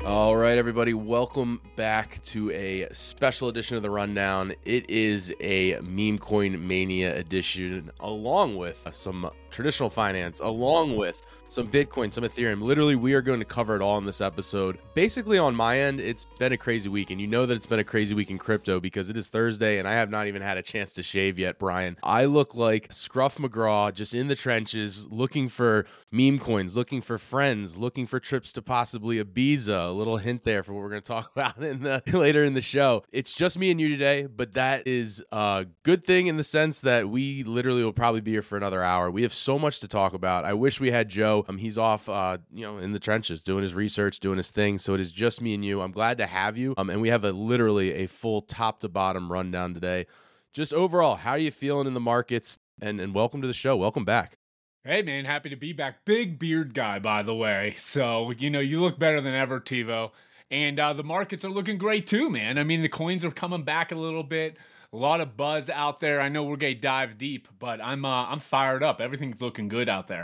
All right, everybody, welcome back to a special edition of The Rundown. It is a Meme Coin Mania edition, along with some traditional finance, along with some Bitcoin, some Ethereum. Literally, we are going to cover it all in this episode. Basically, on my end, it's been a crazy week, and you know that it's been a crazy week in crypto because it is Thursday, and I have not even had a chance to shave yet, Brian. I look like Scruff McGraw, just in the trenches, looking for meme coins, looking for friends, looking for trips to possibly Ibiza. A little hint there for what we're going to talk about later in the show. It's just me and you today, but that is a good thing in the sense that we literally will probably be here for another hour. We have so much to talk about. I wish we had Joe. He's off, in the trenches, doing his research, doing his thing. So it is just me and you. I'm glad to have you. And we have literally a full top to bottom rundown today. Just overall, how are you feeling in the markets? And welcome to the show. Welcome back. Hey, man, happy to be back. Big beard guy, by the way. So, you look better than ever, TiVo. And the markets are looking great too, man. I mean, the coins are coming back a little bit. A lot of buzz out there. I know we're going to dive deep, but I'm fired up. Everything's looking good out there.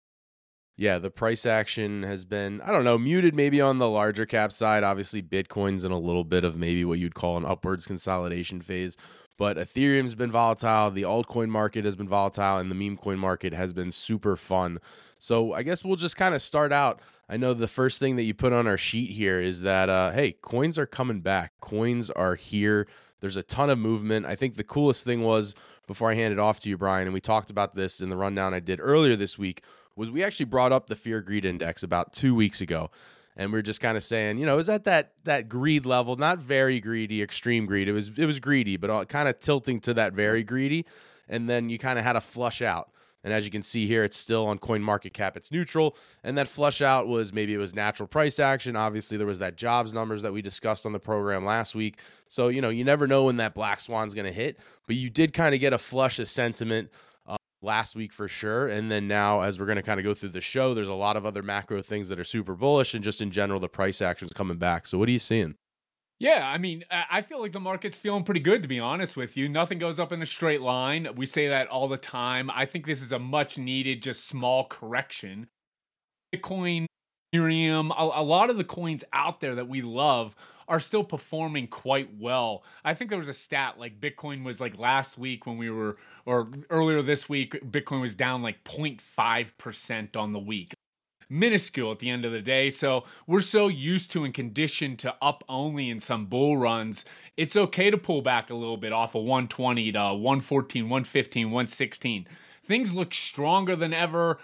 Yeah, the price action has been, muted maybe on the larger cap side. Obviously, Bitcoin's in a little bit of maybe what you'd call an upwards consolidation phase. But Ethereum's been volatile, the altcoin market has been volatile, and the meme coin market has been super fun. So I guess we'll just kind of start out. I know the first thing that you put on our sheet here is that, hey, coins are coming back. Coins are here. There's a ton of movement. I think the coolest thing was, before I hand it off to you, Brian, and we talked about this in the rundown I did earlier this week, was we actually brought up the Fear Greed Index about 2 weeks ago. And we're just kind of saying, is that greed level, not very greedy, extreme greed. It was greedy, but kind of tilting to that very greedy. And then you kind of had a flush out. And as you can see here, it's still on CoinMarketCap. It's neutral. And that flush out was maybe it was natural price action. Obviously, there was that jobs numbers that we discussed on the program last week. So, you never know when that black swan's going to hit. But you did kind of get a flush of sentiment last week for sure. And then now, as we're going to kind of go through the show, there's a lot of other macro things that are super bullish, and just in general, the price action's coming back. So what are you seeing? Yeah, I mean, I feel like the market's feeling pretty good, to be honest with you. Nothing goes up in a straight line. We say that all the time. I think this is a much needed, just small correction. Bitcoin, Ethereum, a lot of the coins out there that we love are still performing quite well. I think there was a stat like Bitcoin was like last week or earlier this week, Bitcoin was down like 0.5% on the week. Minuscule at the end of the day. So we're so used to and conditioned to up only in some bull runs. It's okay to pull back a little bit off of 120 to 114, 115, 116. Things look stronger than ever.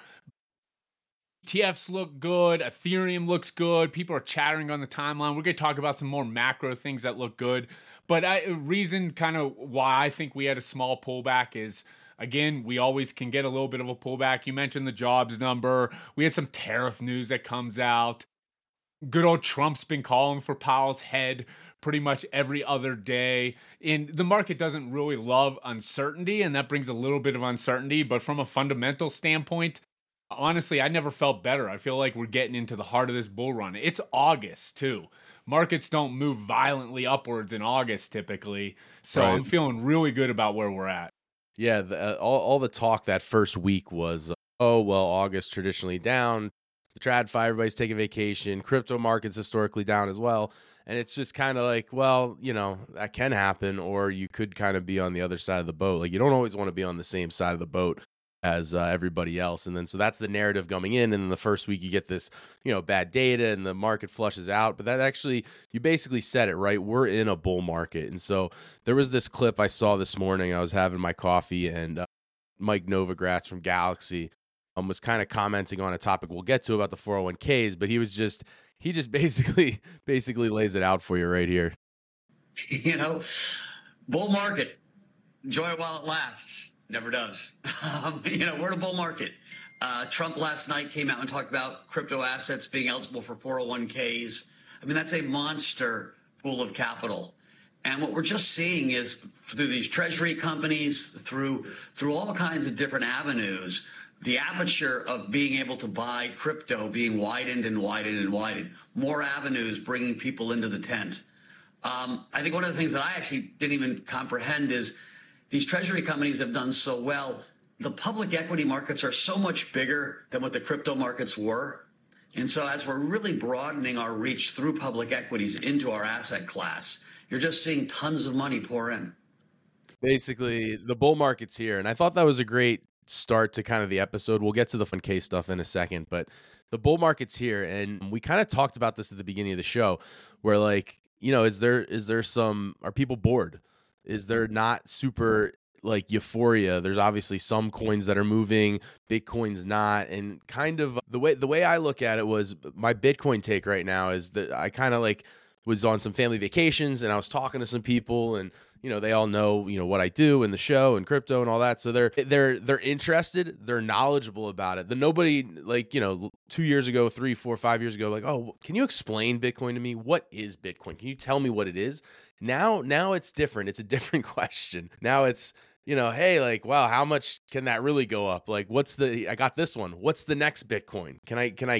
ETFs look good. Ethereum looks good. People are chattering on the timeline. We're going to talk about some more macro things that look good. But reason kind of why I think we had a small pullback is, again, we always can get a little bit of a pullback. You mentioned the jobs number. We had some tariff news that comes out. Good old Trump's been calling for Powell's head pretty much every other day. And the market doesn't really love uncertainty, and that brings a little bit of uncertainty. But from a fundamental standpoint, honestly, I never felt better. I feel like we're getting into the heart of this bull run. It's August, too. Markets don't move violently upwards in August, typically. So right. I'm feeling really good about where we're at. Yeah, all the talk that first week was, August traditionally down. The TradFi, everybody's taking vacation. Crypto markets historically down as well. And it's just kind of like, that can happen, or you could kind of be on the other side of the boat. Like, you don't always want to be on the same side of the boat as everybody else. And then so that's the narrative coming in. And then the first week you get this, bad data and the market flushes out. But that actually, you basically said it, right? We're in a bull market. And so there was this clip I saw this morning. I was having my coffee, and Mike Novogratz from Galaxy was kind of commenting on a topic we'll get to about the 401ks, but he just basically lays it out for you right here. Bull market, enjoy it while it lasts. Never does. We're in a bull market. Trump last night came out and talked about crypto assets being eligible for 401ks. I mean, that's a monster pool of capital. And what we're just seeing is through these treasury companies, through all kinds of different avenues, the aperture of being able to buy crypto being widened and widened and widened. More avenues bringing people into the tent. I think one of the things that I actually didn't even comprehend is these treasury companies have done so well. The public equity markets are so much bigger than what the crypto markets were. And so as we're really broadening our reach through public equities into our asset class, you're just seeing tons of money pour in. Basically, the bull market's here. And I thought that was a great start to kind of the episode. We'll get to the fun case stuff in a second, but the bull market's here. And we kind of talked about this at the beginning of the show where, like, you know, is there some, are people bored? Is there not super like euphoria? There's obviously some coins that are moving, Bitcoin's not. And kind of the way I look at it was my Bitcoin take right now is that I kind of like was on some family vacations and I was talking to some people and, you know, they all know, you know, what I do in the show and crypto and all that. So they're interested, they're knowledgeable about it. Nobody, like, you know, 2 years ago, 3, 4, 5 years ago, like, oh, can you explain Bitcoin to me? What is Bitcoin? Can you tell me what it is? Now it's different. It's a different question. Now it's, you know, hey, like, wow, how much can that really go up? Like, I got this one. What's the next Bitcoin? Can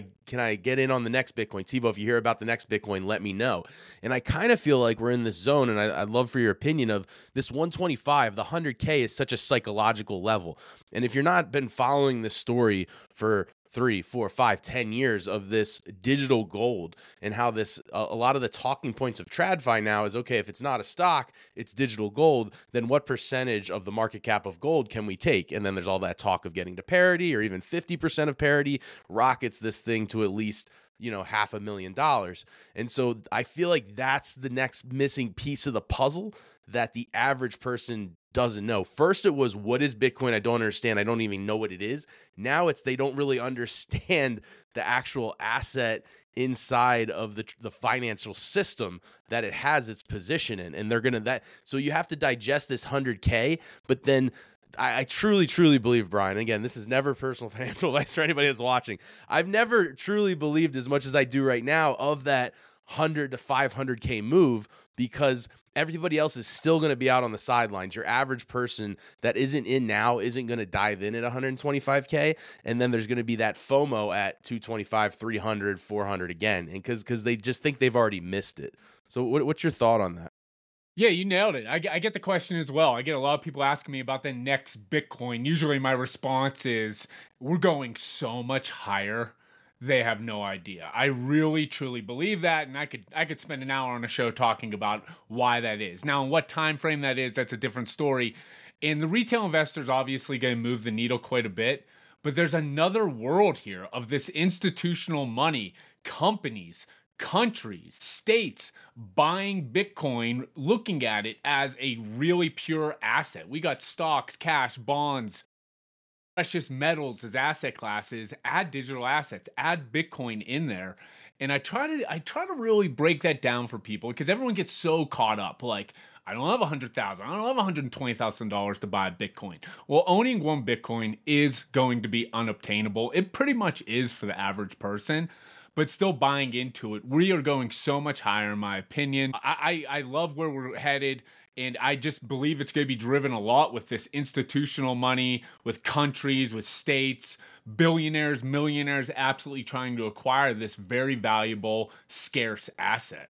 I get in on the next Bitcoin? TiVo, if you hear about the next Bitcoin, let me know. And I kind of feel like we're in this zone, and I'd love for your opinion of this 125, the 100K is such a psychological level. And if you're not been following this story for 3, 4, 5, 10 years of this digital gold and how this, a lot of the talking points of TradFi now is, okay, if it's not a stock, it's digital gold, then what percentage of the market cap of gold can we take? And then there's all that talk of getting to parity or even 50% of parity rockets this thing to at least, you know, $500,000. And so I feel like that's the next missing piece of the puzzle that the average person doesn't know. First, it was, what is Bitcoin? I don't understand. I don't even know what it is. Now it's, they don't really understand the actual asset inside of the financial system that it has its position in. And they're going to, so you have to digest this 100K, but then I truly, truly believe, Brian, again, this is never personal financial advice for anybody that's watching. I've never truly believed as much as I do right now of that 100 to 500K move, because everybody else is still going to be out on the sidelines. Your average person that isn't in now isn't going to dive in at 125K. And then there's going to be that FOMO at 225, 300, 400 again. And because they just think they've already missed it. So what's your thought on that? Yeah, you nailed it. I get the question as well. I get a lot of people asking me about the next Bitcoin. Usually my response is, we're going so much higher. They have no idea. I really, truly believe that, and I could spend an hour on a show talking about why that is. Now, in what time frame that is, that's a different story. And the retail investors obviously going to move the needle quite a bit, but there's another world here of this institutional money, companies, countries, states buying Bitcoin, looking at it as a really pure asset. We got stocks, cash, bonds, precious metals as asset classes. Add digital assets, add Bitcoin in there. And I try to really break that down for people, because everyone gets so caught up. Like, I don't have $100,000, I don't have $120,000 to buy a Bitcoin. Well, owning one Bitcoin is going to be unobtainable. It pretty much is for the average person, but still buying into it. We are going so much higher, in my opinion. I love where we're headed. And I just believe it's going to be driven a lot with this institutional money, with countries, with states, billionaires, millionaires absolutely trying to acquire this very valuable, scarce asset.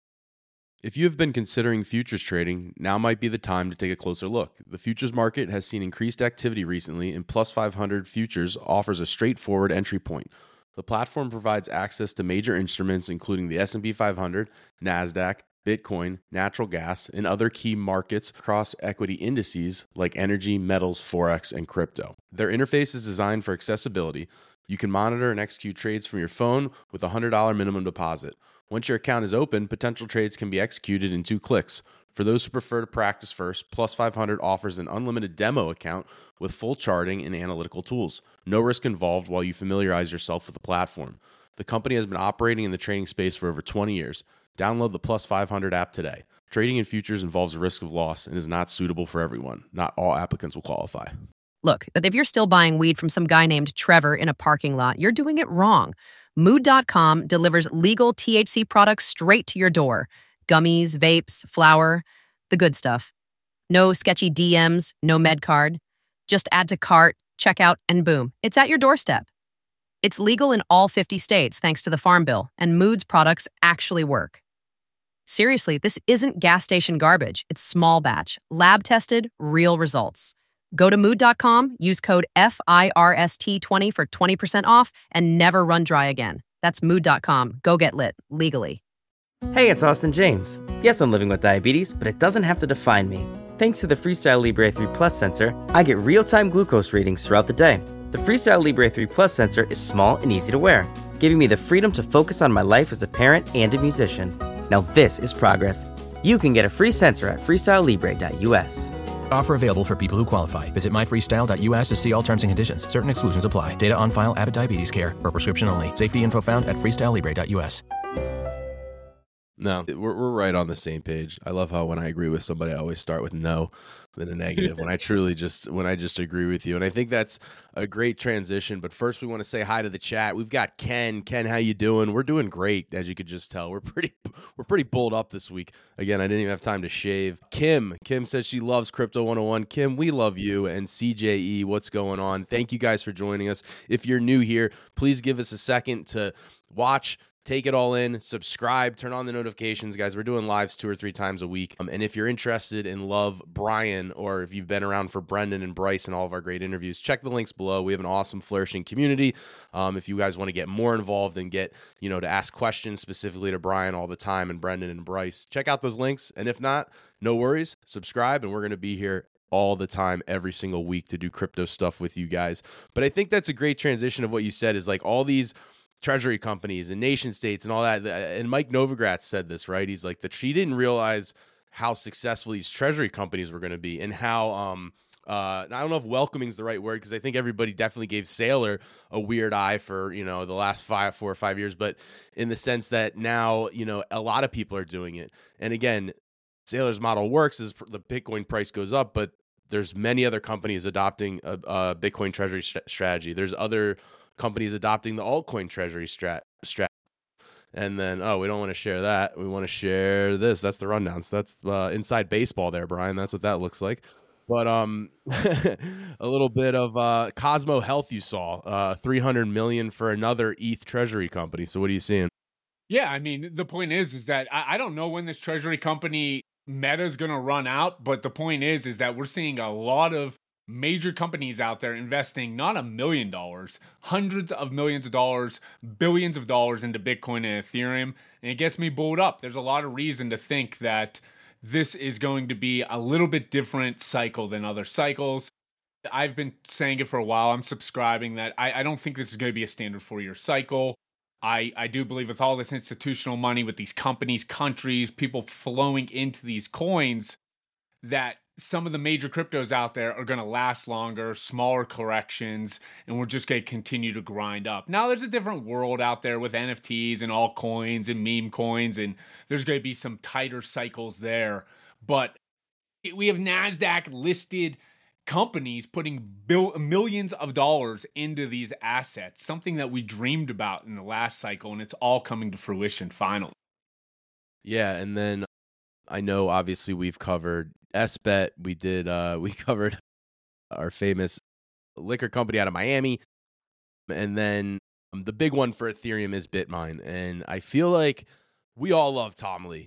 If you have been considering futures trading, now might be the time to take a closer look. The futures market has seen increased activity recently, and Plus 500 Futures offers a straightforward entry point. The platform provides access to major instruments including the S&P 500, NASDAQ, Bitcoin, natural gas, and other key markets across equity indices like energy, metals, forex, and crypto. Their interface is designed for accessibility. You can monitor and execute trades from your phone with a $100 minimum deposit. Once your account is open, potential trades can be executed in 2 clicks. For those who prefer to practice first, Plus 500 offers an unlimited demo account with full charting and analytical tools. No risk involved while you familiarize yourself with the platform. The company has been operating in the trading space for over 20 years. Download the Plus 500 app today. Trading in futures involves a risk of loss and is not suitable for everyone. Not all applicants will qualify. Look, if you're still buying weed from some guy named Trevor in a parking lot, you're doing it wrong. Mood.com delivers legal THC products straight to your door. Gummies, vapes, flour, the good stuff. No sketchy DMs, no med card. Just add to cart, checkout, and boom, it's at your doorstep. It's legal in all 50 states thanks to the Farm Bill, and Mood's products actually work. Seriously, this isn't gas station garbage. It's small batch, lab-tested, real results. Go to Mood.com, use code FIRST20 for 20% off, and never run dry again. That's Mood.com. Go get lit, legally. Hey, it's Austin James. Yes, I'm living with diabetes, but it doesn't have to define me. Thanks to the Freestyle Libre 3 Plus sensor, I get real-time glucose readings throughout the day. The Freestyle Libre 3 Plus sensor is small and easy to wear, giving me the freedom to focus on my life as a parent and a musician. Now this is progress. You can get a free sensor at freestylelibre.us. Offer available for people who qualify. Visit myfreestyle.us to see all terms and conditions. Certain exclusions apply. Data on file. Abbott Diabetes Care. Per prescription only. Safety info found at freestylelibre.us. No, we're right on the same page. I love how when I agree with somebody, I always start with no, then a negative. when I just agree with you, and I think that's a great transition. But first, we want to say hi to the chat. We've got Ken. Ken, how you doing? We're doing great, as you could just tell. We're pretty pulled up this week. Again, I didn't even have time to shave. Kim says she loves Crypto 101. Kim, we love you. And CJE, what's going on? Thank you guys for joining us. If you're new here, please give us a second to watch. Take it all in, subscribe, turn on the notifications, guys. We're doing lives 2 or 3 times a week. And if you're interested and love Brian, or if you've been around for Brendan and Bryce and all of our great interviews, check the links below. We have an awesome, flourishing community. If you guys want to get more involved and get, to ask questions specifically to Brian all the time and Brendan and Bryce, check out those links. And if not, no worries, subscribe, and we're going to be here all the time, every single week, to do crypto stuff with you guys. But I think that's a great transition of what you said, is like all these treasury companies and nation states and all that. And Mike Novogratz said this, right? He's like, he didn't realize how successful these treasury companies were going to be, and how, I don't know if welcoming is the right word, because I think everybody definitely gave Saylor a weird eye for, the last 4 or 5 years, but in the sense that now, a lot of people are doing it. And again, Saylor's model works as the Bitcoin price goes up, but there's many other companies adopting a Bitcoin treasury strategy. There's other companies adopting the altcoin treasury strat. And then, we don't want to share that. We want to share this. That's the rundown. So that's inside baseball there, Brian. That's what that looks like. But a little bit of Cosmo Health you saw, $300 million for another ETH treasury company. So what are you seeing? Yeah, I mean, the point is that I don't know when this treasury company Meta is going to run out, but the point is that we're seeing a lot of major companies out there investing not $1 million, hundreds of millions of dollars, billions of dollars into Bitcoin and Ethereum. And it gets me bulled up. There's a lot of reason to think that this is going to be a little bit different cycle than other cycles. I've been saying it for a while. I'm subscribing that I don't think this is going to be a standard 4-year cycle. I do believe with all this institutional money, with these companies, countries, people flowing into these coins, that some of the major cryptos out there are going to last longer, smaller corrections, and we're just going to continue to grind up. Now, there's a different world out there with NFTs and altcoins and meme coins, and there's going to be some tighter cycles there. But we have NASDAQ listed companies putting millions of dollars into these assets, something that we dreamed about in the last cycle, and it's all coming to fruition finally. Yeah, and then I know obviously we've covered SBET. We covered our famous liquor company out of Miami. And then the big one for Ethereum is Bitmine. And I feel like we all love Tom Lee.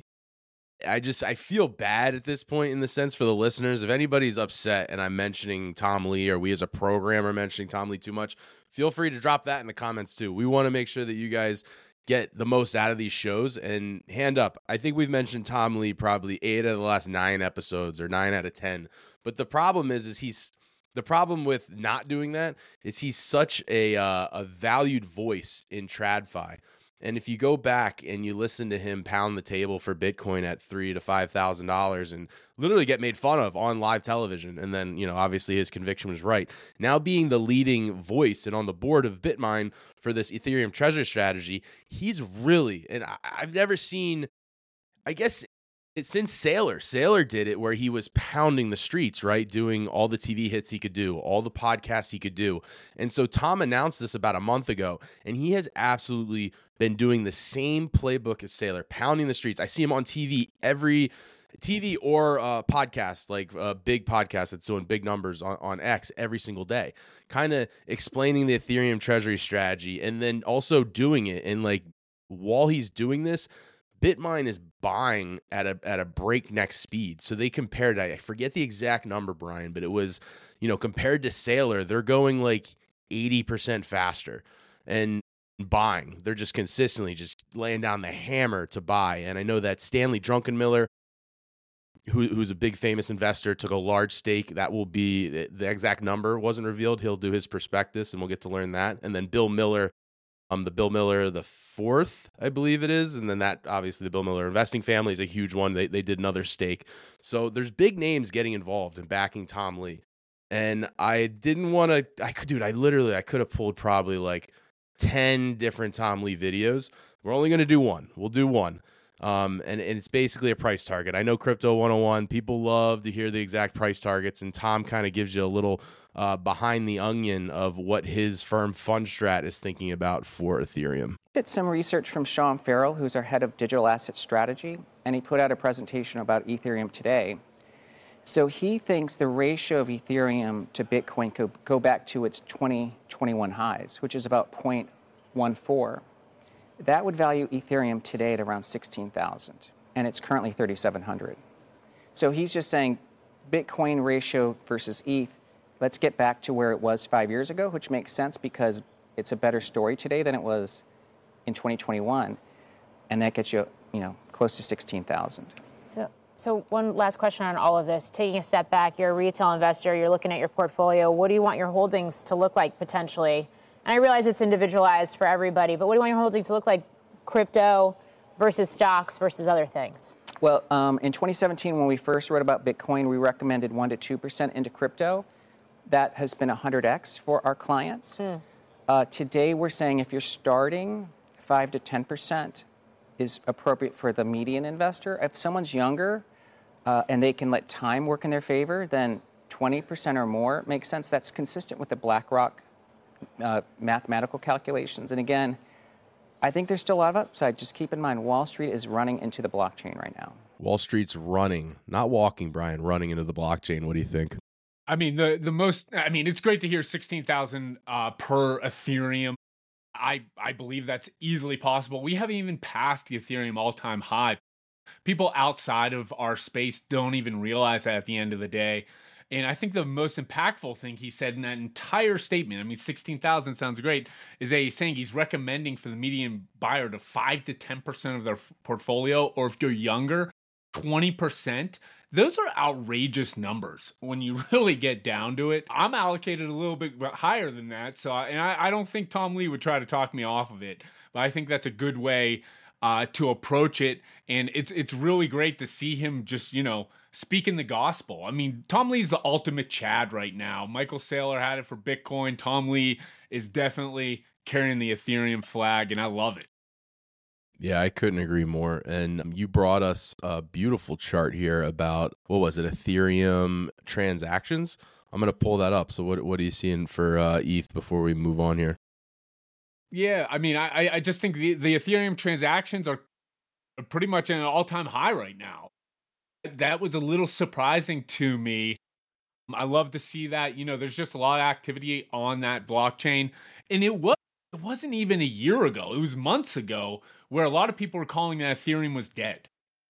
I feel bad at this point in the sense for the listeners. If anybody's upset and I'm mentioning Tom Lee, or we as a program are mentioning Tom Lee too much, feel free to drop that in the comments too. We want to make sure that you guys get the most out of these shows. And hand up, I think we've mentioned Tom Lee probably 8 out of the last 9 episodes, or 9 out of 10. But the problem is the problem with not doing that is he's such a valued voice in TradFi. And if you go back and you listen to him pound the table for Bitcoin at $3,000 to $5,000 and literally get made fun of on live television, and then, obviously his conviction was right. Now being the leading voice and on the board of Bitmine for this Ethereum treasury strategy, he's really, and I've never seen, I guess, it's since Saylor did it, where he was pounding the streets, right? Doing all the TV hits he could do, all the podcasts he could do. And so Tom announced this about a month ago, and he has absolutely been doing the same playbook as Saylor, pounding the streets. I see him on TV, every TV or podcast, like a big podcast that's doing big numbers on X every single day, kind of explaining the Ethereum treasury strategy, and then also doing it. And like, while he's doing this, Bitmine is buying at a breakneck speed. So they compared, I forget the exact number, Brian, but it was, compared to Saylor, they're going like 80% faster. And buying. They're just consistently just laying down the hammer to buy. And I know that Stanley Druckenmiller, who's a big famous investor, took a large stake. That will be the exact number wasn't revealed. He'll do his prospectus and we'll get to learn that. And then Bill Miller, the Bill Miller the fourth, I believe it is. And then that obviously the Bill Miller investing family is a huge one. They did another stake. So there's big names getting involved in backing Tom Lee. And I didn't want to, I could have pulled probably like 10 different Tom Lee videos. We're only going to do one. We'll do one. And it's basically a price target. I know Crypto 101, people love to hear the exact price targets, and Tom kind of gives you a little behind the onion of what his firm Fundstrat is thinking about for Ethereum. Did some research from Sean Farrell, who's our head of digital asset strategy, and he put out a presentation about Ethereum today. So he thinks the ratio of Ethereum to Bitcoin could go back to its 2021 highs, which is about 0.14. That would value Ethereum today at around 16,000, and it's currently 3,700. So he's just saying Bitcoin ratio versus ETH, let's get back to where it was 5 years ago, which makes sense because it's a better story today than it was in 2021, and that gets you, close to 16,000. So one last question on all of this. Taking a step back, you're a retail investor, you're looking at your portfolio. What do you want your holdings to look like potentially? And I realize it's individualized for everybody, but what do you want your holdings to look like, crypto versus stocks versus other things? Well, in 2017, when we first wrote about Bitcoin, we recommended 1% to 2% into crypto. That has been 100x for our clients. Today, we're saying if you're starting, 5 to 10% is appropriate for the median investor. If someone's younger and they can let time work in their favor, then 20% or more makes sense. That's consistent with the BlackRock mathematical calculations. And again, I think there's still a lot of upside. Just keep in mind, Wall Street is running into the blockchain right now. Wall Street's running, not walking, Brian, running into the blockchain. What do you think? I mean, it's great to hear 16,000 per Ethereum. I believe that's easily possible. We haven't even passed the Ethereum all-time high. People outside of our space don't even realize that at the end of the day. And I think the most impactful thing he said in that entire statement, 16,000 sounds great, is that he's saying he's recommending for the median buyer to 5 to 10% of their portfolio, or if you're younger, 20%. Those are outrageous numbers when you really get down to it. I'm allocated a little bit higher than that, so I don't think Tom Lee would try to talk me off of it, but I think that's a good way to approach it, and it's really great to see him just speaking the gospel. I mean, Tom Lee's the ultimate Chad right now. Michael Saylor had it for Bitcoin. Tom Lee is definitely carrying the Ethereum flag, and I love it. Yeah, I couldn't agree more. And you brought us a beautiful chart here about, what was it, Ethereum transactions? I'm going to pull that up. So what are you seeing for ETH before we move on here? Yeah, I just think the Ethereum transactions are pretty much at an all-time high right now. That was a little surprising to me. I love to see that. There's just a lot of activity on that blockchain. And it wasn't even a year ago. It was months ago where a lot of people were calling that Ethereum was dead.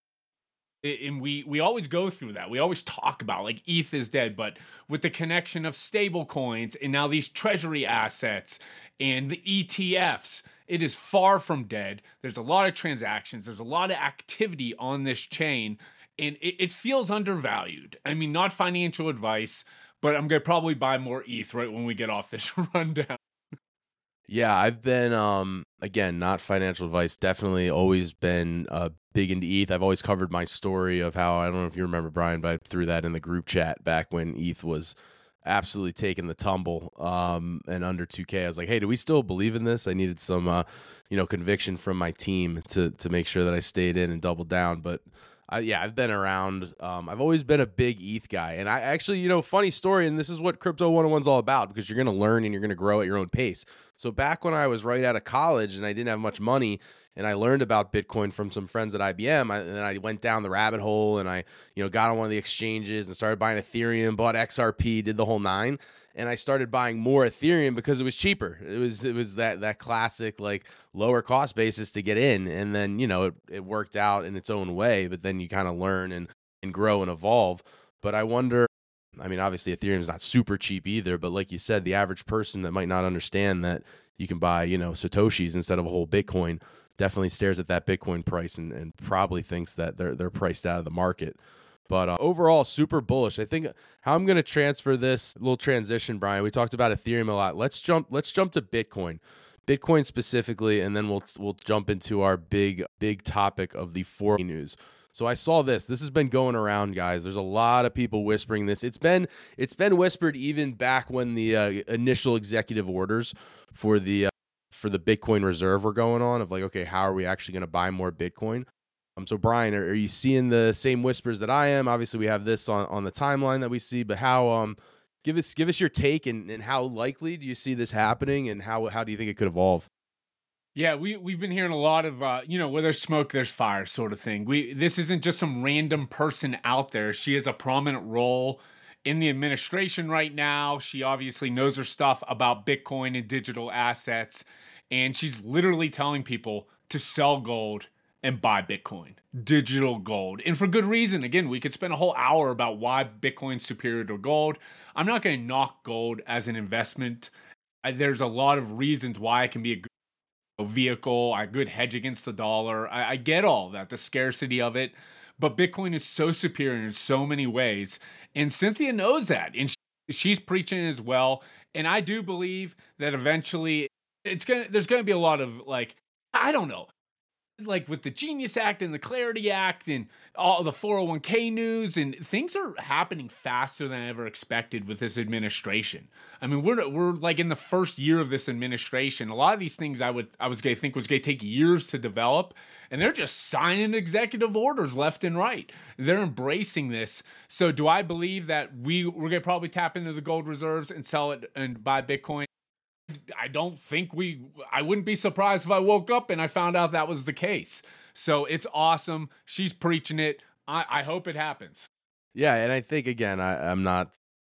And we always go through that. We always talk about like ETH is dead, but with the connection of stable coins and now these treasury assets and the ETFs, it is far from dead. There's a lot of transactions. There's a lot of activity on this chain, and it feels undervalued. Not financial advice, but I'm going to probably buy more ETH right when we get off this rundown. Yeah, I've been, again, not financial advice, definitely always been big into ETH. I've always covered my story of how, I don't know if you remember, Brian, but I threw that in the group chat back when ETH was absolutely taking the tumble and under 2K. I was like, hey, do we still believe in this? I needed some, conviction from my team to make sure that I stayed in and doubled down. But I've been around. I've always been a big ETH guy. And I actually, funny story, and this is what Crypto 101's all about, because you're going to learn and you're going to grow at your own pace. So back when I was right out of college and I didn't have much money, and I learned about Bitcoin from some friends at IBM, and then I went down the rabbit hole, and I, got on one of the exchanges and started buying Ethereum, bought XRP, did the whole nine. And I started buying more Ethereum because it was cheaper. It was that classic like lower cost basis to get in, and then it worked out in its own way. But then you kind of learn and grow and evolve. But I wonder, I mean, obviously Ethereum is not super cheap either, but like you said, the average person that might not understand that you can buy, Satoshis instead of a whole Bitcoin definitely stares at that Bitcoin price and probably thinks that they're priced out of the market. But overall, super bullish. I think how I'm going to transfer this little transition, Brian. We talked about Ethereum a lot. Let's jump to Bitcoin specifically, and then we'll jump into our big topic of the 4 news. So I saw this. This has been going around, guys. There's a lot of people whispering this. It's been whispered even back when the initial executive orders for the Bitcoin reserve were going on, of like, okay, how are we actually going to buy more Bitcoin? So Brian, are you seeing the same whispers that I am? Obviously, we have this on the timeline that we see, but how give us your take and how likely do you see this happening, and how do you think it could evolve? Yeah, we've been hearing a lot of where there's smoke, there's fire sort of thing. This isn't just some random person out there. She has a prominent role in the administration right now. She obviously knows her stuff about Bitcoin and digital assets, and she's literally telling people to sell gold and buy Bitcoin, digital gold. And for good reason. Again, we could spend a whole hour about why Bitcoin's superior to gold. I'm not going to knock gold as an investment. There's a lot of reasons why it can be a vehicle, a good hedge against the dollar. I get all that, the scarcity of it. But Bitcoin is so superior in so many ways. And Cynthia knows that. And she's preaching as well. And I do believe that eventually there's going to be a lot of I don't know, like with the Genius Act and the Clarity Act and all the 401k news, and things are happening faster than I ever expected with this administration. I mean, we're like in the first year of this administration. A lot of these things I was going to think was going to take years to develop, and they're just signing executive orders left and right. They're embracing this. So do I believe that we're going to probably tap into the gold reserves and sell it and buy Bitcoin? I don't think I wouldn't be surprised if I woke up and I found out that was the case. So it's awesome. She's preaching it. I hope it happens. Yeah, and I think, again, I'm not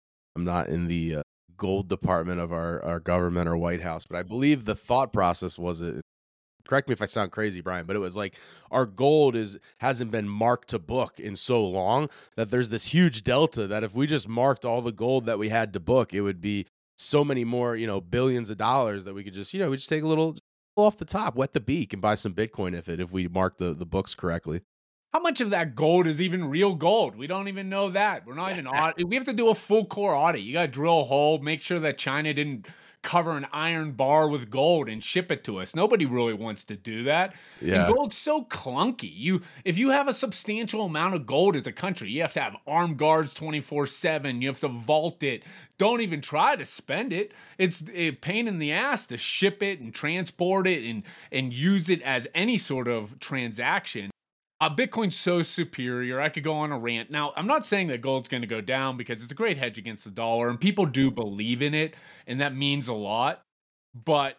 in the gold department of our government or White House, but I believe the thought process was, correct me if I sound crazy, Brian, but it was like our gold hasn't been marked to book in so long that there's this huge delta that if we just marked all the gold that we had to book, it would be so many more, billions of dollars that we could just, we just take a little off the top, wet the beak, and buy some Bitcoin if we mark the books correctly. How much of that gold is even real gold? We don't even know that. We're not even we have to do a full core audit. You got to drill a hole, make sure that China didn't cover an iron bar with gold and ship it to us. Nobody really wants to do that. Yeah. And gold's so clunky. If you have a substantial amount of gold as a country, you have to have armed guards 24/7. You have to vault it. Don't even try to spend it. It's a pain in the ass to ship it and transport it and use it as any sort of transaction. Bitcoin's so superior. I could go on a rant. Now, I'm not saying that gold's going to go down, because it's a great hedge against the dollar, and people do believe in it, and that means a lot. But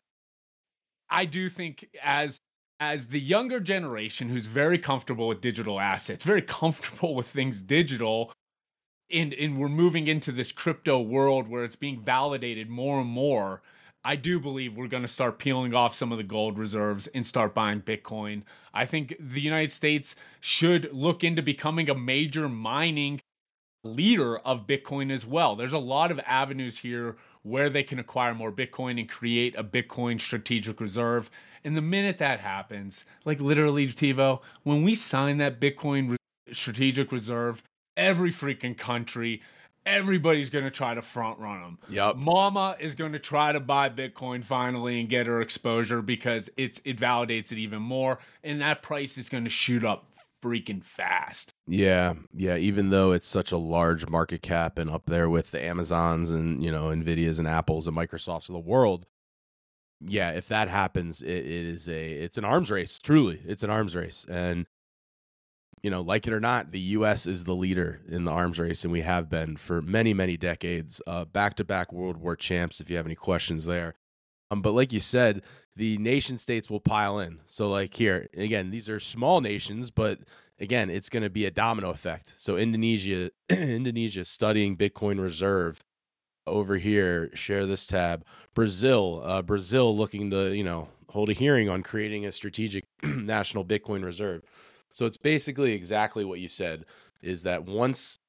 I do think as the younger generation who's very comfortable with digital assets, very comfortable with things digital, and we're moving into this crypto world where it's being validated more and more, I do believe we're going to start peeling off some of the gold reserves and start buying Bitcoin. I think the United States should look into becoming a major mining leader of Bitcoin as well. There's a lot of avenues here where they can acquire more Bitcoin and create a Bitcoin strategic reserve. And the minute that happens, like literally, TiVo, when we sign that Bitcoin strategic reserve, every freaking country, everybody's going to try to front run them. Yep. Mama is going to try to buy Bitcoin finally and get her exposure, because it validates it even more. And that price is going to shoot up freaking fast. Yeah. Even though it's such a large market cap and up there with the Amazons and, Nvidias and Apples and Microsofts of the world. Yeah. If that happens, it's an arms race. Truly. It's an arms race. And, like it or not, the U.S. is the leader in the arms race, and we have been for many, many decades, back-to-back World War champs, if you have any questions there. But like you said, the nation states will pile in. So like here, again, these are small nations, but again, it's going to be a domino effect. So Indonesia studying Bitcoin reserve. Over here, share this tab. Brazil looking to, hold a hearing on creating a strategic national Bitcoin reserve. So it's basically exactly what you said, is that once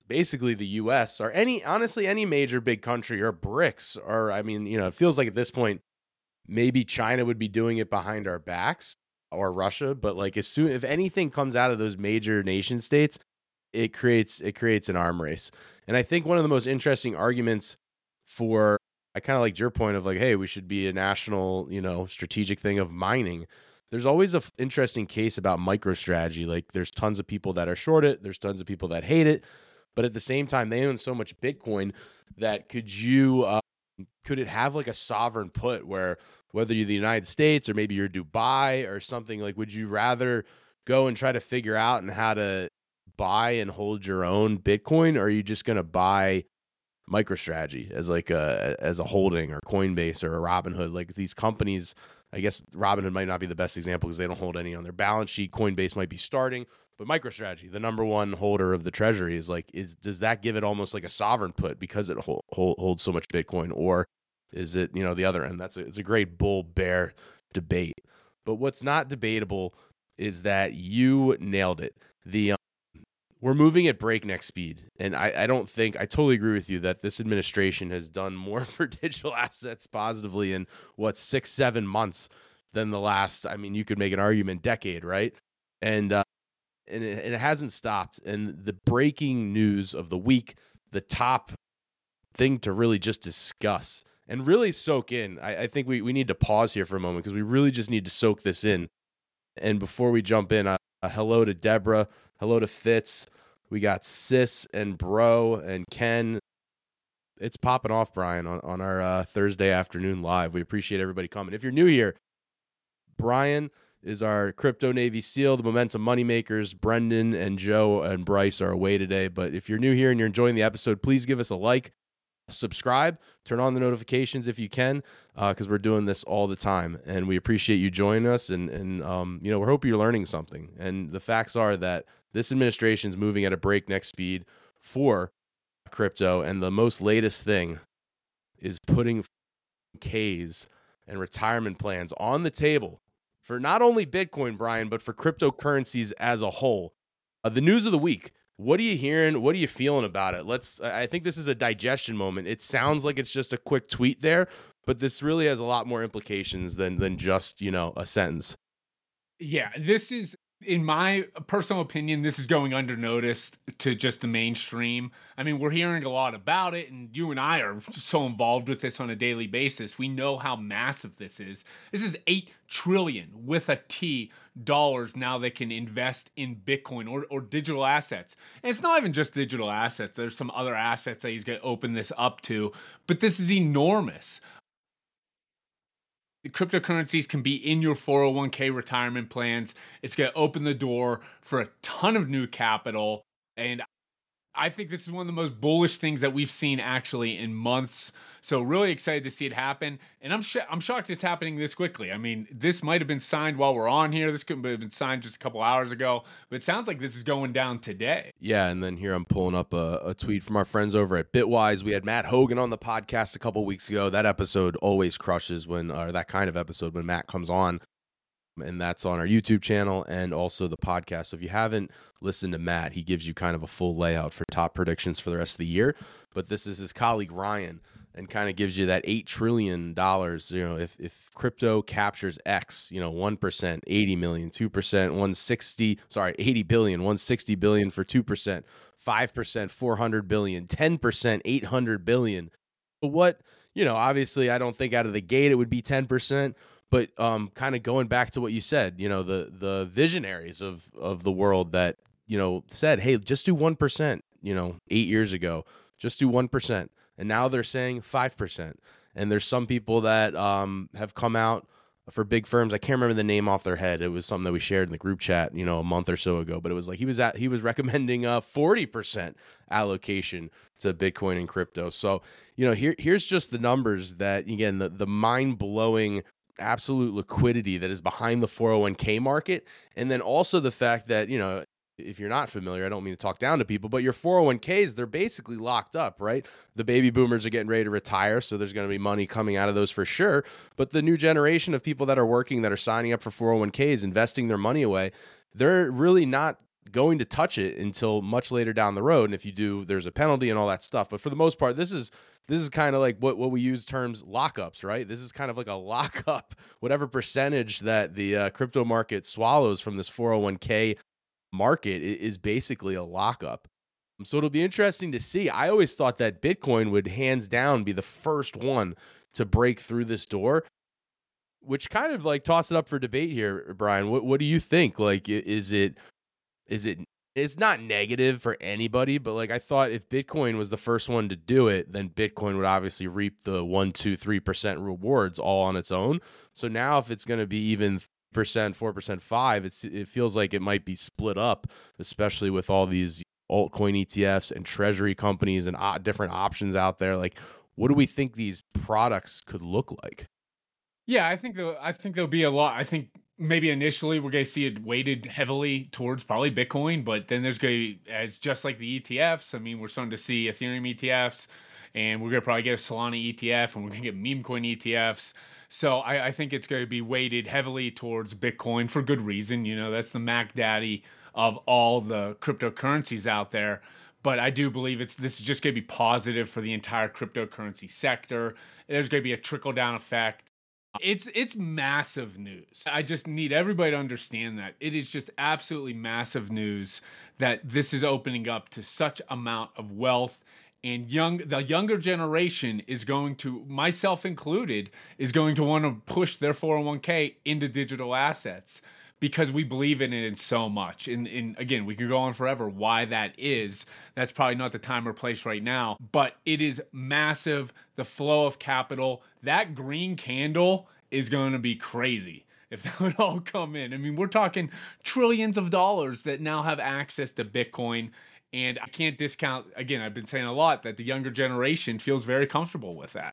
basically the US or honestly, any major big country or BRICS, or I mean, it feels like at this point, maybe China would be doing it behind our backs or Russia. But like if anything comes out of those major nation states, it creates an arm race. And I think one of the most interesting arguments for, I kind of liked your point of like, hey, we should be a national, strategic thing of mining. There's always an interesting case about MicroStrategy. Like there's tons of people that are short it. There's tons of people that hate it. But at the same time, they own so much Bitcoin that could it have like a sovereign put where whether you're the United States or maybe you're Dubai or something, like would you rather go and try to figure out and how to buy and hold your own Bitcoin, or are you just going to buy MicroStrategy as like as a holding, or Coinbase or a Robinhood? Like these companies, I guess Robinhood might not be the best example because they don't hold any on their balance sheet. Coinbase might be starting, but MicroStrategy, the number one holder of the treasury, does that give it almost like a sovereign put because it holds so much Bitcoin, or is it the other end? It's a great bull bear debate. But what's not debatable is that you nailed it. We're moving at breakneck speed. And I totally agree with you that this administration has done more for digital assets positively in 6-7 months than the last, you could make an argument, decade, right? And it hasn't stopped. And the breaking news of the week, the top thing to really just discuss and really soak in, I think we need to pause here for a moment because we really just need to soak this in. And before we jump in, hello to Deborah. Hello to Fitz. We got Sis and Bro and Ken. It's popping off, Brian, on our Thursday afternoon live. We appreciate everybody coming. If you're new here, Brian is our crypto Navy SEAL, the Momentum Moneymakers. Brendan and Joe and Bryce are away today. But if you're new here and you're enjoying the episode, please give us a like, subscribe, turn on the notifications if you can, because we're doing this all the time. And we appreciate you joining us. And we hope you're learning something. And the facts are that this administration is moving at a breakneck speed for crypto. And the most latest thing is putting Ks and retirement plans on the table for not only Bitcoin, Brian, but for cryptocurrencies as a whole. The news of the week. What are you hearing? What are you feeling about it? I think this is a digestion moment. It sounds like it's just a quick tweet there, but this really has a lot more implications than just, a sentence. Yeah, this is, in my personal opinion, this is going undernoticed to just the mainstream. We're hearing a lot about it, and you and I are so involved with this on a daily basis. We know how massive this is. This is $8 trillion with a T dollars now they can invest in Bitcoin or digital assets. And it's not even just digital assets. There's some other assets that he's going to open this up to, but this is enormous. The cryptocurrencies can be in your 401k retirement plans. It's going to open the door for a ton of new capital. And I think this is one of the most bullish things that we've seen actually in months. So really excited to see it happen. And I'm shocked it's happening this quickly. This might have been signed while we're on here. This could have been signed just a couple hours ago. But it sounds like this is going down today. Yeah, and then here I'm pulling up a tweet from our friends over at Bitwise. We had Matt Hogan on the podcast a couple weeks ago. That episode always crushes that kind of episode when Matt comes on. And that's on our YouTube channel and also the podcast. So if you haven't listened to Matt, he gives you kind of a full layout for top predictions for the rest of the year. But this is his colleague Ryan, and kind of gives you that $8 trillion. If crypto captures X, 1%, 80 million, 2%, 80 billion, 160 billion for 2%, 5%, 400 billion, 10%, 800 billion. But what, obviously I don't think out of the gate it would be 10%. But kind of going back to what you said, the visionaries of the world that, said, hey, just do 1%, 8 years ago, just do 1%. And now they're saying 5%. And there's some people that have come out for big firms. I can't remember the name off their head. It was something that we shared in the group chat, a month or so ago. But it was like he was recommending a 40% allocation to Bitcoin and crypto. So, here's just the numbers that, again, the mind-blowing absolute liquidity that is behind the 401k market. And then also the fact that, if you're not familiar, I don't mean to talk down to people, but your 401ks, they're basically locked up, right? The baby boomers are getting ready to retire, so there's going to be money coming out of those for sure. But the new generation of people that are working, that are signing up for 401ks, investing their money away, they're really not going to touch it until much later down the road. And if you do, there's a penalty and all that stuff. But for the most part, this is kind of like what we use terms lockups, right? This is kind of like a lockup, whatever percentage that the crypto market swallows from this 401k market is basically a lockup. So it'll be interesting to see. I always thought that Bitcoin would hands down be the first one to break through this door, which kind of like toss it up for debate here, Brian. What do you think? Like, is it it's not negative for anybody, but like I thought if Bitcoin was the first one to do it, then Bitcoin would obviously reap the 1%, 2%, 3% rewards all on its own. So now if it's going to be even 3%, 4%, 5%, it feels like it might be split up, especially with all these altcoin ETFs and treasury companies and different options out there. Like, what do we think these products could look like? Yeah, I think there'll be a lot. I think maybe initially we're going to see it weighted heavily towards probably Bitcoin, but then there's going to be, as just like the ETFs. I mean, we're starting to see Ethereum ETFs, and we're going to probably get a Solana ETF, and we're going to get meme coin ETFs. So I think it's going to be weighted heavily towards Bitcoin for good reason. You know, that's the Mac Daddy of all the cryptocurrencies out there. But I do believe this is just going to be positive for the entire cryptocurrency sector. There's going to be a trickle-down effect. It's massive news. I just need everybody to understand that. It is just absolutely massive news that this is opening up to such amount of wealth, and the younger generation is going to, myself included, is going to want to push their 401k into digital assets because we believe in it so much. And again, we could go on forever why that is. That's probably not the time or place right now, but it is massive. The flow of capital, that green candle is going to be crazy if that would all come in. I mean, we're talking trillions of dollars that now have access to Bitcoin. And I can't discount, again, I've been saying a lot, that the younger generation feels very comfortable with that.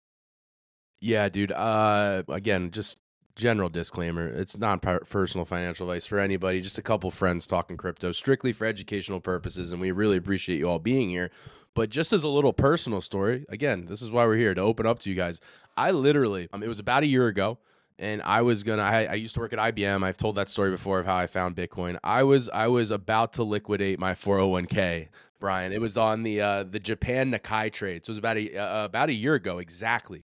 Yeah, dude. Again, just general disclaimer, it's not personal financial advice for anybody, just a couple friends talking crypto strictly for educational purposes, and we really appreciate you all being here. But just as a little personal story, again, this is why we're here, to open up to you guys. I literally, it was about a year ago, and I used to work at IBM. I've told that story before of how I found Bitcoin. I was about to liquidate my 401k, Brian. It was on the Japan Nikkei trade. So it was about a year ago exactly.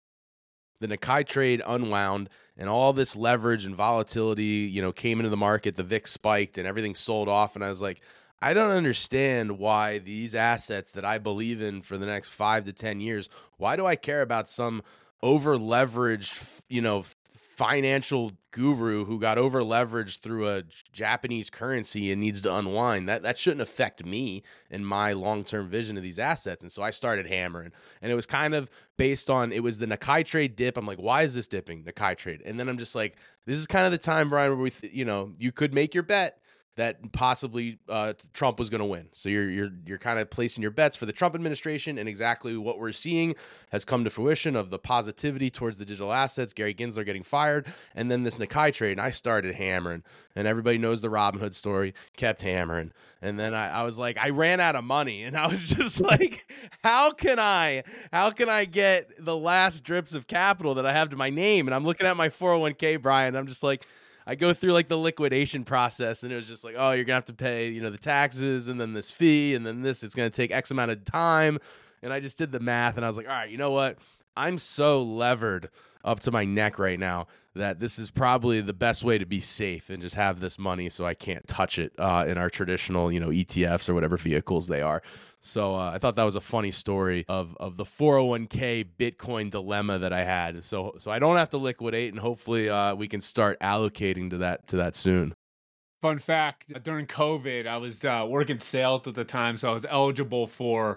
The Nikkei trade unwound, and all this leverage and volatility, came into the market. The VIX spiked and everything sold off. And I was like, I don't understand why these assets that I believe in for the next 5 to 10 years, why do I care about some over leveraged, financial guru who got over leveraged through a Japanese currency and needs to unwind? That shouldn't affect me and my long-term vision of these assets. And so I started hammering, and it was kind of based on, it was the Nikkei trade dip. I'm like, why is this dipping? Nikkei trade. And then I'm just like, this is kind of the time, Brian, where you could make your bet that possibly Trump was going to win. So you're kind of placing your bets for the Trump administration, and exactly what we're seeing has come to fruition of the positivity towards the digital assets. Gary Gensler getting fired, and then this Nikkei trade, and I started hammering, and everybody knows the Robinhood story, kept hammering. And then I was like, I ran out of money, and I was just like, how can I get the last drips of capital that I have to my name? And I'm looking at my 401k, Brian, I'm just like, I go through like the liquidation process, and it was just like, oh, you're gonna have to pay, the taxes, and then this fee, and then this, it's gonna take X amount of time. And I just did the math, and I was like, all right, you know what? I'm so levered up to my neck right now that this is probably the best way to be safe and just have this money so I can't touch it in our traditional, ETFs or whatever vehicles they are. So I thought that was a funny story of the 401k Bitcoin dilemma that I had. So I don't have to liquidate, and hopefully we can start allocating to that soon. Fun fact, during COVID, I was working sales at the time, so I was eligible for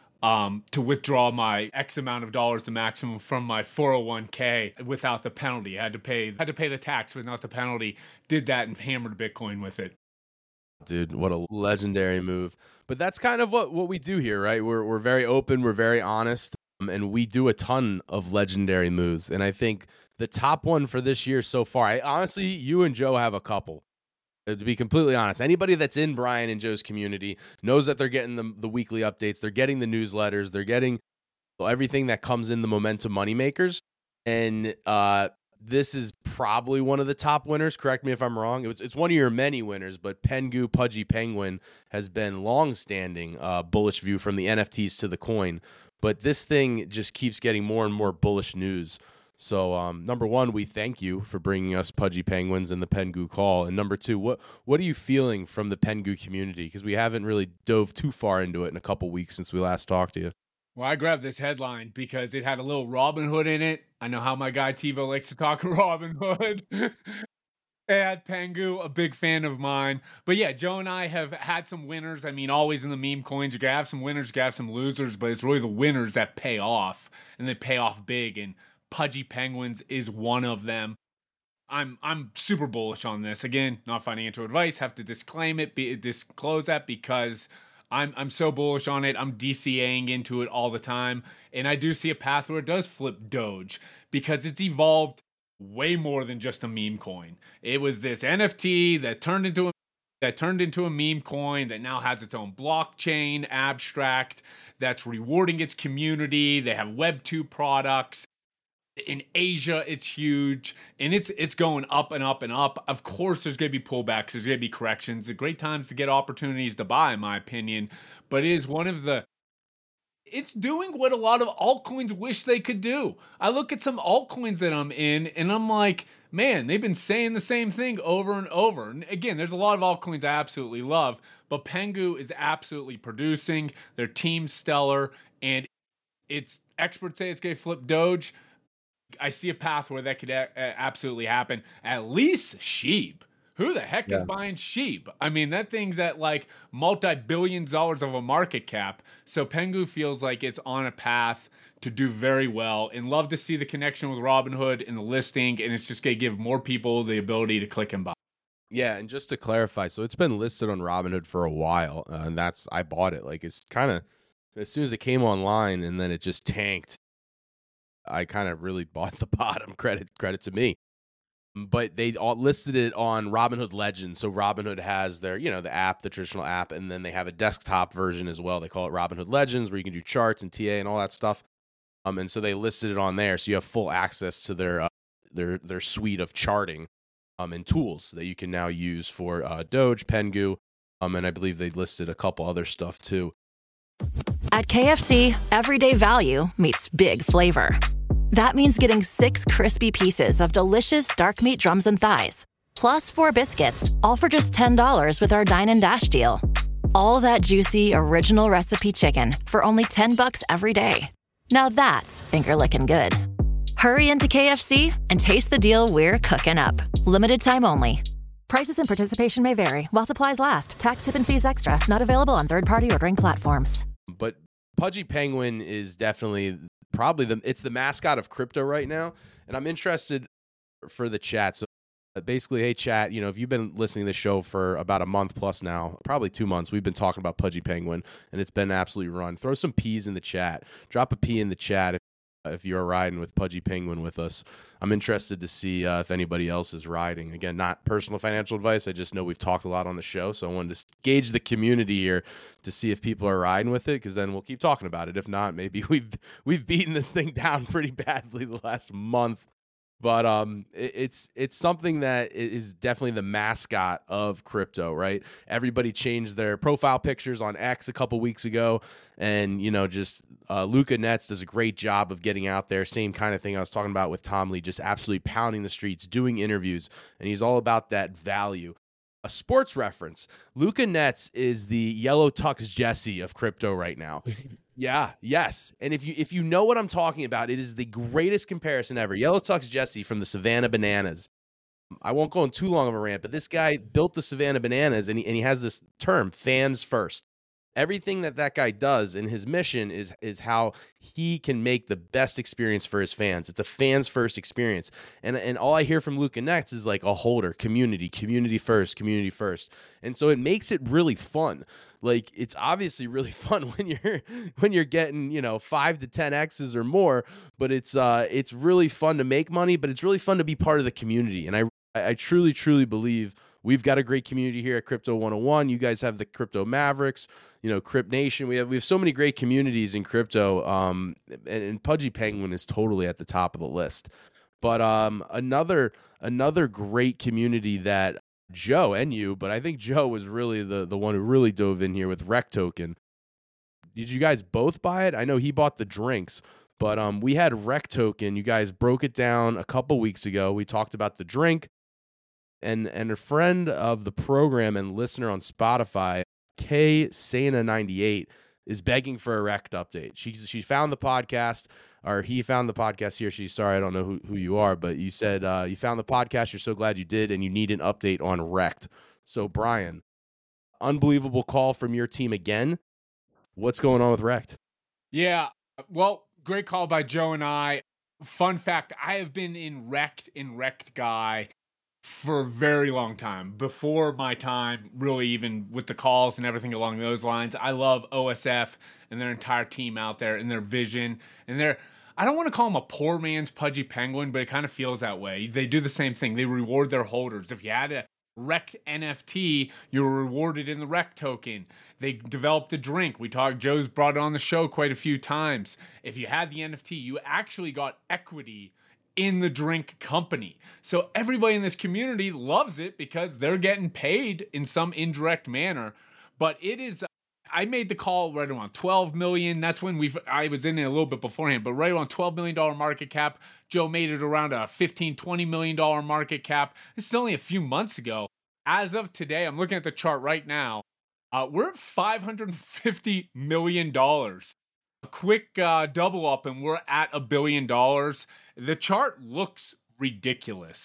to withdraw my X amount of dollars, the maximum, from my 401k without the penalty. I had to pay the tax, but not the penalty. Did that and hammered Bitcoin with it. Dude, what a legendary move. But that's kind of what we do here, right? We're very open, we're very honest, and we do a ton of legendary moves. And I think the top one for this year so far, honestly, you and Joe have a couple. To be completely honest, anybody that's in Brian and Joe's community knows that they're getting the weekly updates, they're getting the newsletters, they're getting everything that comes in the Momentum Moneymakers. And this is probably one of the top winners. Correct me if I'm wrong. It's one of your many winners, but Pengu Pudgy Penguin has been long-standing bullish view from the NFTs to the coin. But this thing just keeps getting more and more bullish news. So number one, we thank you for bringing us Pudgy Penguins and the Pengu call. And number two, what are you feeling from the Pengu community? Because we haven't really dove too far into it in a couple weeks since we last talked to you. Well, I grabbed this headline because it had a little Robin Hood in it. I know how my guy TiVo likes to talk Robin Hood. And Pengu, a big fan of mine. But yeah, Joe and I have had some winners. I mean, always in the meme coins, you can have some winners, you can have some losers, but it's really the winners that pay off, and they pay off big. And Pudgy Penguins is one of them. I'm super bullish on this. Again, not financial advice. Have to disclose that because I'm so bullish on it. I'm DCAing into it all the time, and I do see a path where it does flip Doge because it's evolved way more than just a meme coin. It was this NFT that turned into a meme coin that now has its own blockchain abstract that's rewarding its community. They have Web 2 products. In Asia, it's huge, and it's going up and up and up. Of course, there's going to be pullbacks. There's going to be corrections. They're great times to get opportunities to buy, in my opinion. But it is one of the... It's doing what a lot of altcoins wish they could do. I look at some altcoins that I'm in, and I'm like, man, they've been saying the same thing over and over. And again, there's a lot of altcoins I absolutely love, but Pengu is absolutely producing. Their team's stellar, and it's experts say it's going to flip Doge. I see a path where that could absolutely happen. At least SHIB. Who the heck is buying SHIB? I mean, that thing's at like multi-billions dollars of a market cap. So Pengu feels like it's on a path to do very well, and love to see the connection with Robinhood and the listing. And it's just going to give more people the ability to click and buy. Yeah, and just to clarify, so it's been listed on Robinhood for a while, and I bought it. Like, it's kind of, as soon as it came online and then it just tanked, I kind of really bought the bottom. Credit to me. But they all listed it on Robinhood Legends. So Robinhood has their, the app, the traditional app, and then they have a desktop version as well. They call it Robinhood Legends, where you can do charts and TA and all that stuff. And so they listed it on there, so you have full access to their suite of charting and tools that you can now use for Doge, Pengu, and I believe they listed a couple other stuff too. At KFC, everyday value meets big flavor. That means getting 6 crispy pieces of delicious dark meat drums and thighs, plus 4 biscuits, all for just $10 with our Dine and Dash deal. All that juicy, original recipe chicken for only $10 every day. Now that's finger-licking good. Hurry into KFC and taste the deal we're cooking up. Limited time only. Prices and participation may vary while supplies last. Tax, tip, and fees extra. Not available on third-party ordering platforms. But Pudgy Penguin is definitely probably it's the mascot of crypto right now. And I'm interested for the chat. So basically, hey, chat, if you've been listening to this show for about a month plus now, probably 2 months, we've been talking about Pudgy Penguin, and it's been absolutely run. Throw some P's in the chat. Drop a P in the chat if you're riding with Pudgy Penguin with us. I'm interested to see if anybody else is riding. Again, not personal financial advice. I just know we've talked a lot on the show, so I wanted to gauge the community here to see if people are riding with it, because then we'll keep talking about it. If not, maybe we've beaten this thing down pretty badly the last month. But it's something that is definitely the mascot of crypto, right? Everybody changed their profile pictures on X a couple weeks ago, and just Luca Netz does a great job of getting out there. Same kind of thing I was talking about with Tom Lee, just absolutely pounding the streets, doing interviews, and he's all about that value. A sports reference: Luca Netz is the Yellow Tux Jesse of crypto right now. Yeah, yes. And if you know what I'm talking about, it is the greatest comparison ever. Yellow Tux Jesse from the Savannah Bananas. I won't go on too long of a rant, but this guy built the Savannah Bananas, and he has this term, fans first. Everything that guy does in his mission is how he can make the best experience for his fans. It's a fans first experience. And all I hear from Luca Netz is like a holder, community first. And so it makes it really fun. Like, it's obviously really fun when you're getting, 5 to 10 X's or more, but it's really fun to make money, but it's really fun to be part of the community. And I truly, truly believe we've got a great community here at Crypto 101. You guys have the Crypto Mavericks, Crypt Nation. We have so many great communities in crypto, and Pudgy Penguin is totally at the top of the list. But another great community that Joe and you, but I think Joe was really the one who really dove in here with Rec Token. Did you guys both buy it? I know he bought the drinks, but we had Rec Token. You guys broke it down a couple weeks ago. We talked about the drink, and a friend of the program and listener on Spotify, K Sana 98, is begging for a Rect update. She found the podcast, or he found the podcast here. She's sorry, I don't know who you are, but you said you found the podcast. You're so glad you did, and you need an update on Rect. So Brian, unbelievable call from your team again. What's going on with Rect? Yeah, well, great call by Joe and I. Fun fact, I have been in Rect Guy for a very long time, before my time, really, even with the calls and everything along those lines. I love OSF and their entire team out there and their vision and their, I don't want to call them a poor man's Pudgy Penguin, but it kind of feels that way. They do the same thing. They reward their holders. If you had a Rect NFT, you were rewarded in the Rec token. They developed a drink. Joe's brought it on the show quite a few times. If you had the NFT, you actually got equity in the drink company. So everybody in this community loves it because they're getting paid in some indirect manner. But it is, I made the call right around 12 million. That's when I was in it a little bit beforehand, but right around $12 million market cap. Joe made it around a $15-20 million market cap. This is only a few months ago. As of today, I'm looking at the chart right now. We're at $550 million. A quick double up and we're at $1 billion. The chart looks ridiculous.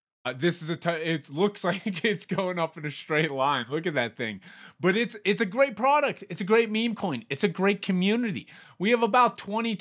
It looks like it's going up in a straight line. Look at that thing. But it's a great product. It's a great meme coin. It's a great community. We have about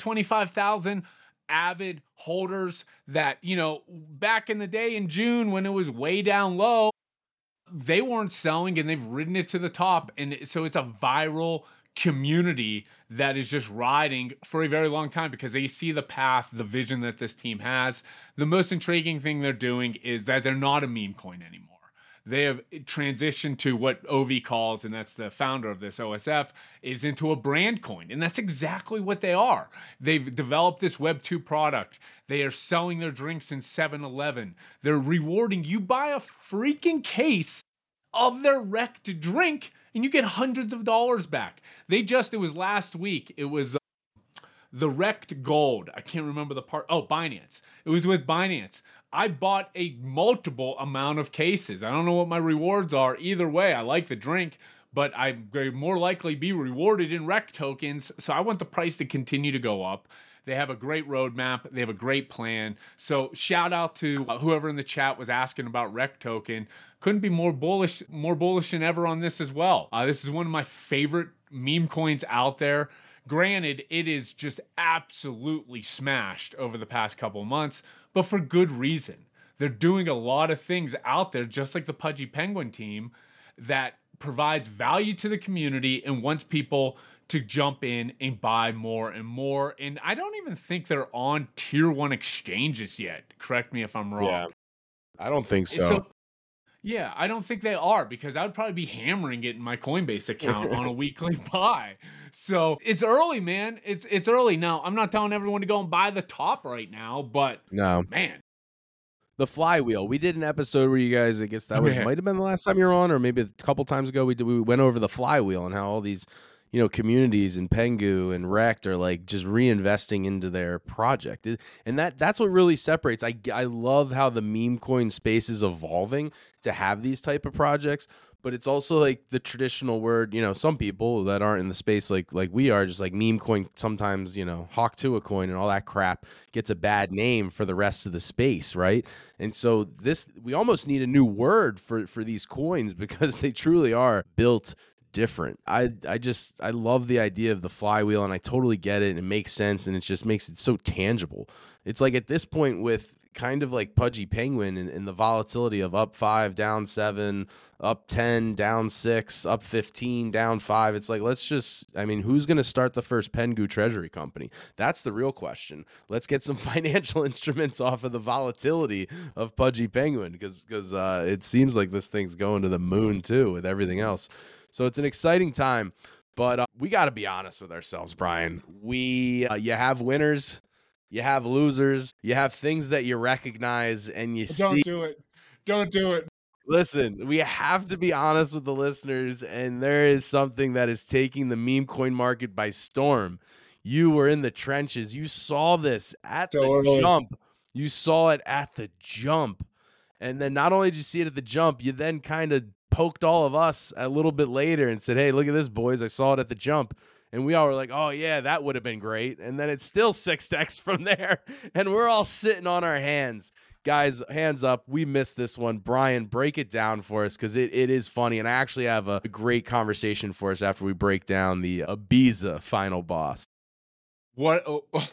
25,000 avid holders that, back in the day in June when it was way down low, they weren't selling and they've ridden it to the top. And so it's a viral community that is just riding for a very long time because they see the path, the vision that this team has. The most intriguing thing they're doing is that they're not a meme coin anymore. They have transitioned to what OV calls, and that's the founder of this, OSF, is into a brand coin. And that's exactly what they are. They've developed this Web 2 product. They are selling their drinks in 7-Eleven. They're rewarding you. Buy a freaking case of their Rect drink and you get hundreds of dollars back. It was last week. It was the Rect Gold. I can't remember the part. Oh, Binance. It was with Binance. I bought a multiple amount of cases. I don't know what my rewards are. Either way, I like the drink, but I'm going to more likely be rewarded in Rect tokens. So I want the price to continue to go up. They have a great roadmap. They have a great plan. So shout out to whoever in the chat was asking about Rect token. Couldn't be more bullish than ever on this as well. This is one of my favorite meme coins out there. Granted, it is just absolutely smashed over the past couple months, but for good reason. They're doing a lot of things out there, just like the Pudgy Penguin team, that provides value to the community and wants people to jump in and buy more and more. And I don't even think they're on tier 1 exchanges yet. Correct me if I'm wrong. Yeah, I don't think so. Yeah, I don't think they are because I would probably be hammering it in my Coinbase account on a weekly buy. So it's early, man. It's early. Now, I'm not telling everyone to go and buy the top right now, but no, man. The flywheel. We did an episode where you guys, I guess that might have been the last time you were on, or maybe a couple times ago, we went over the flywheel and how all these communities and Pengu and Rect are like just reinvesting into their project. And that's what really separates. I love how the meme coin space is evolving to have these type of projects, but it's also like the traditional word, some people that aren't in the space like we are, just like meme coin, sometimes, Hawk Tuah coin and all that crap gets a bad name for the rest of the space, right? And so we almost need a new word for these coins because they truly are built different. I love the idea of the flywheel, and I totally get it, and it makes sense, and it just makes it so tangible. It's like at this point with kind of like Pudgy Penguin and the volatility of up 5, down 7, up 10, down 6, up 15, down 5. It's like, who's going to start the first Pengu treasury company? That's the real question. Let's get some financial instruments off of the volatility of Pudgy Penguin because it seems like this thing's going to the moon too with everything else. So it's an exciting time, but we got to be honest with ourselves, Brian. You have winners you have losers, you have things that you recognize and you see. Don't do it. Don't do it. Listen, we have to be honest with the listeners, and there is something that is taking the meme coin market by storm. You were in the trenches. You saw this at the jump. You saw it at the jump. And then not only did you see it at the jump, you then kind of poked all of us a little bit later and said, hey, look at this, boys. I saw it at the jump. And we all were like, oh, yeah, that would have been great. And then it's still 6x from there. And we're all sitting on our hands. Guys, hands up. We missed this one. Brian, break it down for us because it is funny. And I actually have a great conversation for us after we break down the Ibiza final boss. What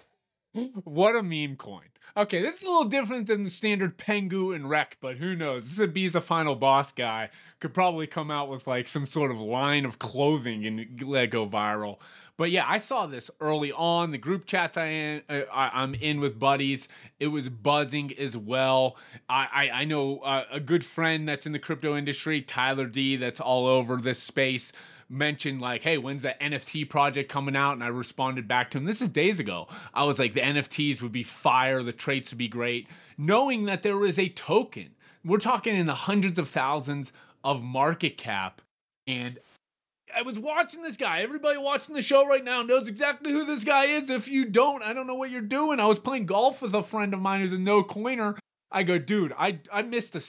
a meme coin. Okay, this is a little different than the standard Pengu and Rec, but who knows? This Ibiza final boss guy could probably come out with like some sort of line of clothing and go viral. But yeah, I saw this early on. The group chats I'm in with buddies, it was buzzing as well. I know a good friend that's in the crypto industry, Tyler D, that's all over this space, mentioned like, hey, when's that NFT project coming out? And I responded back to him. This is days ago. I was like, the NFTs would be fire. The traits would be great. Knowing that there is a token. We're talking in the hundreds of thousands of market cap. And I was watching this guy. Everybody watching the show right now knows exactly who this guy is. If you don't, I don't know what you're doing. I was playing golf with a friend of mine who's a no coiner. I go, dude, I missed a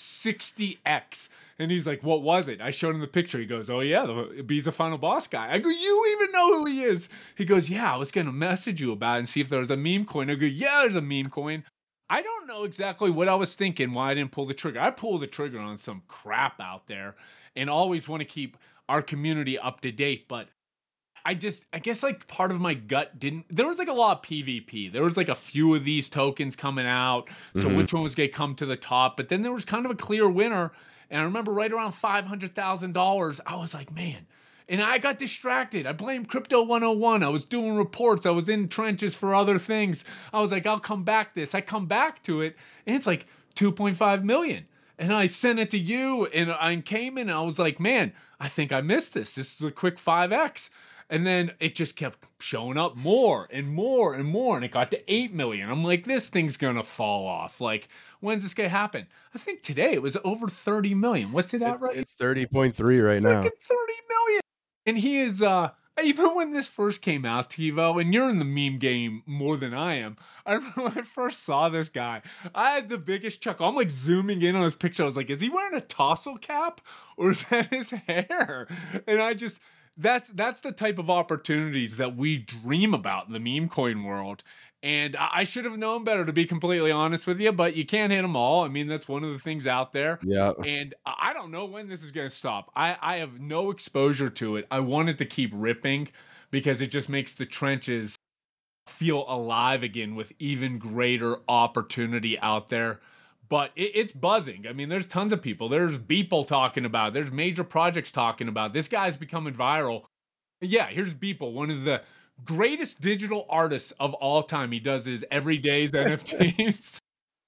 60x. And he's like, what was it? I showed him the picture. He goes, oh yeah, the Ibiza final boss guy. I go, you even know who he is? He goes, yeah, I was going to message you about it and see if there was a meme coin. I go, yeah, there's a meme coin. I don't know exactly what I was thinking, why I didn't pull the trigger. I pulled the trigger on some crap out there and always want to keep our community up to date. But I guess like part of my gut there was like a lot of PvP. There was like a few of these tokens coming out. So which one was going to come to the top? But then there was kind of a clear winner. And I remember right around $500,000, I was like, man. And I got distracted. I blamed Crypto 101. I was doing reports. I was in trenches for other things. I was like, I'll come back this. I come back to it, and it's like 2.5 million. And I sent it to you, and I came in, and I was like, man, I think I missed this. This is a quick 5x. And then it just kept showing up more and more and more. And it got to 8 million. I'm like, this thing's going to fall off. Like, when's this going to happen? I think today it was over 30 million. What's it at right now? It's 30.3 right now. 30 million. And he is, even when this first came out, TiVo, and you're in the meme game more than I am. I remember when I first saw this guy, I had the biggest chuckle. I'm like zooming in on his picture. I was like, is he wearing a tassel cap or is that his hair? And I just... That's the type of opportunities that we dream about in the meme coin world. And I should have known better, to be completely honest with you, but you can't hit them all. I mean, that's one of the things out there. Yeah. And I don't know when this is going to stop. I have no exposure to it. I want it to keep ripping because it just makes the trenches feel alive again with even greater opportunity out there. But it's buzzing. I mean, there's tons of people. There's Beeple talking about it. There's major projects talking about it. This guy's becoming viral. Yeah, here's Beeple, one of the greatest digital artists of all time. He does his everyday's NFTs.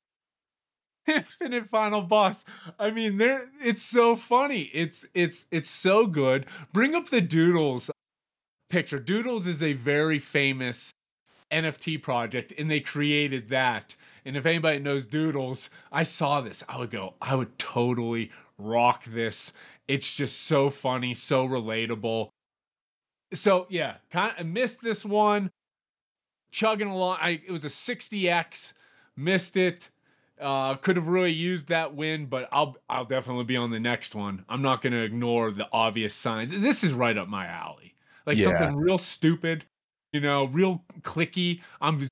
Infinite Final Boss. I mean, it's so funny. It's so good. Bring up the Doodles picture. Doodles is a very famous NFT project, and they created that. And if anybody knows Doodles, I saw this. I would totally rock this. It's just so funny, so relatable. So yeah, kind of missed this one. Chugging along. It was a 60x. Missed it. Could have really used that win, but I'll definitely be on the next one. I'm not going to ignore the obvious signs. This is right up my alley. Like something real stupid, real clicky. I'm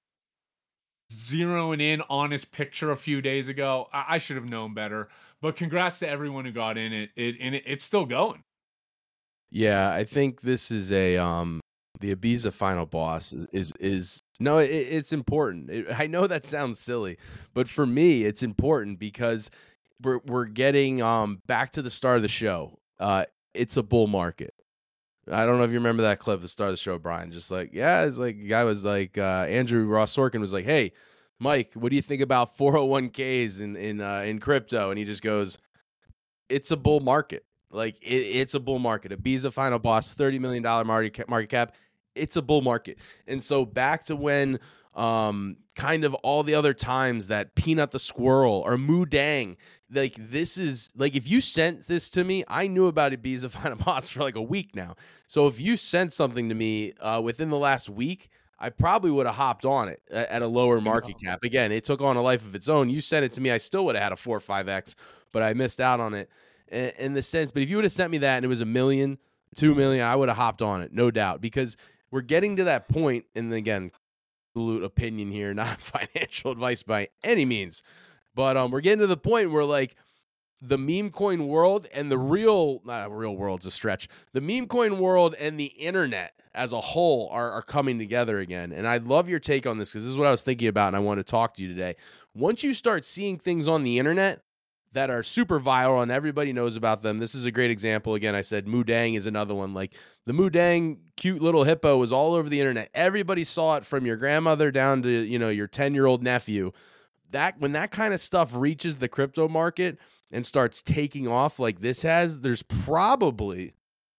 zeroing in on his picture a few days ago. I should have known better, but congrats to everyone who got in it. It's still going. Yeah, I think this is the Ibiza final boss is no, it's important. I know that sounds silly, but for me, it's important because we're getting back to the start of the show. It's a bull market. I don't know if you remember that clip at the start of the show, Brian. Just like, yeah, it's like the guy was like, Andrew Ross Sorkin was like, hey, Mike, what do you think about 401ks in crypto? And he just goes, it's a bull market. Like, it's a bull market. Ibiza final boss, $30 million market cap. It's a bull market. And so back to when kind of all the other times that Peanut the Squirrel or Moo Dang, like this is like, if you sent this to me, I knew about Ibiza Final Boss for like a week now. So if you sent something to me within the last week, I probably would have hopped on it at a lower market cap. Again, it took on a life of its own. You sent it to me, I still would have had a 4 or 5x, but I missed out on it in the sense. But if you would have sent me that and it was $1 million, $2 million, I would have hopped on it, no doubt, because we're getting to that point. And again, absolute opinion here, not financial advice by any means, but we're getting to the point where like the meme coin world and the real world's a stretch. The meme coin world and the internet as a whole are coming together again. And I'd love your take on this, because this is what I was thinking about and I want to talk to you today. Once you start seeing things on the internet that are super viral and everybody knows about them, this is a great example. Again, I said Moo Dang is another one. Like the Moo Dang cute little hippo was all over the internet. Everybody saw it, from your grandmother down to, your 10-year-old nephew. That when that kind of stuff reaches the crypto market and starts taking off like this has, there's probably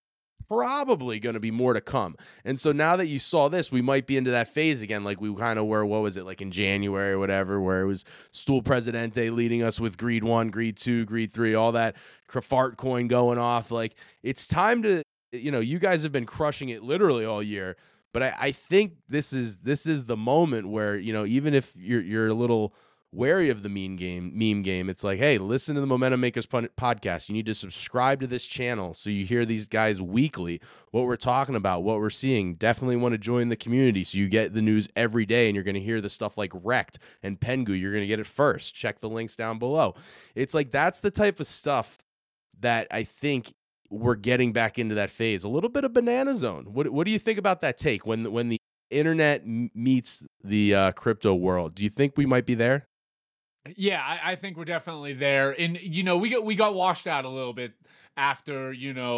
going to be more to come. And so now that you saw this, we might be into that phase again, like we kind of were, what was it, like in January or whatever, where it was Stool Presidente leading us with Greed 1, Greed 2, Greed 3, all that fart coin going off. Like, it's time to, you guys have been crushing it literally all year, but I think this is the moment where, even if you're a little wary of the meme game, it's like, hey, listen to the Momentum Makers podcast. You need to subscribe to this channel so you hear these guys weekly, what we're talking about, what we're seeing. Definitely want to join the community so you get the news every day, and you're going to hear the stuff like Rekt and Pengu. You're going to get it first. Check the links down below. It's like, that's the type of stuff that I think we're getting back into that phase. A little bit of banana zone. What do you think about that take when the internet meets the crypto world? Do you think we might be there? Yeah, I think we're definitely there. And we got washed out a little bit after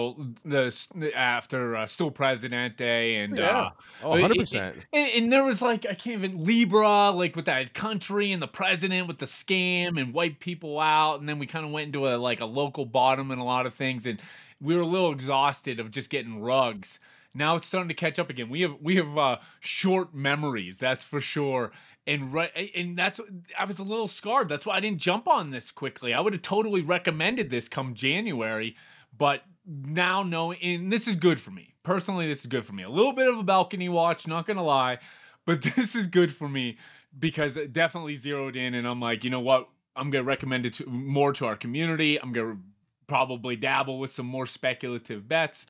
after Stool Presidente and 100%. And there was like, I can't even, Libra, like with that country and the president with the scam and wipe people out, and then we kind of went into a local bottom in a lot of things, and we were a little exhausted of just getting rugs. Now it's starting to catch up again. We have short memories, that's for sure. And that's, I was a little scarred. That's why I didn't jump on this quickly. I would have totally recommended this come January, but now and this is good for me. Personally, this is good for me. A little bit of a balcony watch, not gonna lie, but this is good for me because it definitely zeroed in, and I'm like, you know what? I'm gonna recommend it more to our community. I'm gonna probably dabble with some more speculative bets.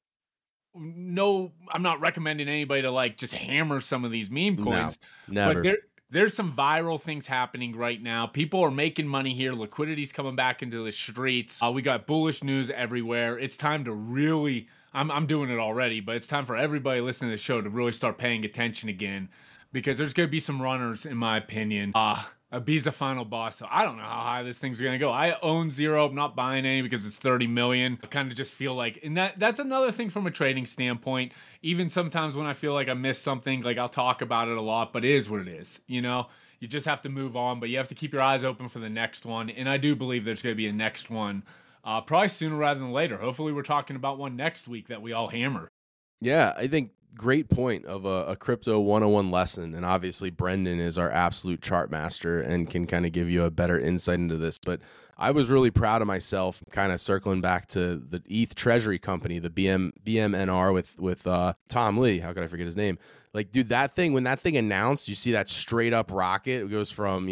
No, I'm not recommending anybody to just hammer some of these meme coins. No, never. But there's some viral things happening right now. People are making money here. Liquidity's coming back into the streets. We got bullish news everywhere. It's time to really, I'm doing it already, but it's time for everybody listening to the show to really start paying attention again, because there's going to be some runners, in my opinion. Ibiza Final Boss. So I don't know how high this thing's going to go. I own zero. I'm not buying any because it's 30 million. I kind of just feel like, and that's another thing from a trading standpoint. Even sometimes when I feel like I missed something, I'll talk about it a lot, but it is what it is. You just have to move on, but you have to keep your eyes open for the next one. And I do believe there's going to be a next one, probably sooner rather than later. Hopefully we're talking about one next week that we all hammer. Yeah, I think great point of a crypto 101 lesson. And obviously Brendan is our absolute chart master and can kind of give you a better insight into this. But I was really proud of myself, kind of circling back to the ETH Treasury Company, the BMNR with Tom Lee. How could I forget his name? Like, dude, that thing, when that thing announced, you see that straight up rocket. It goes from,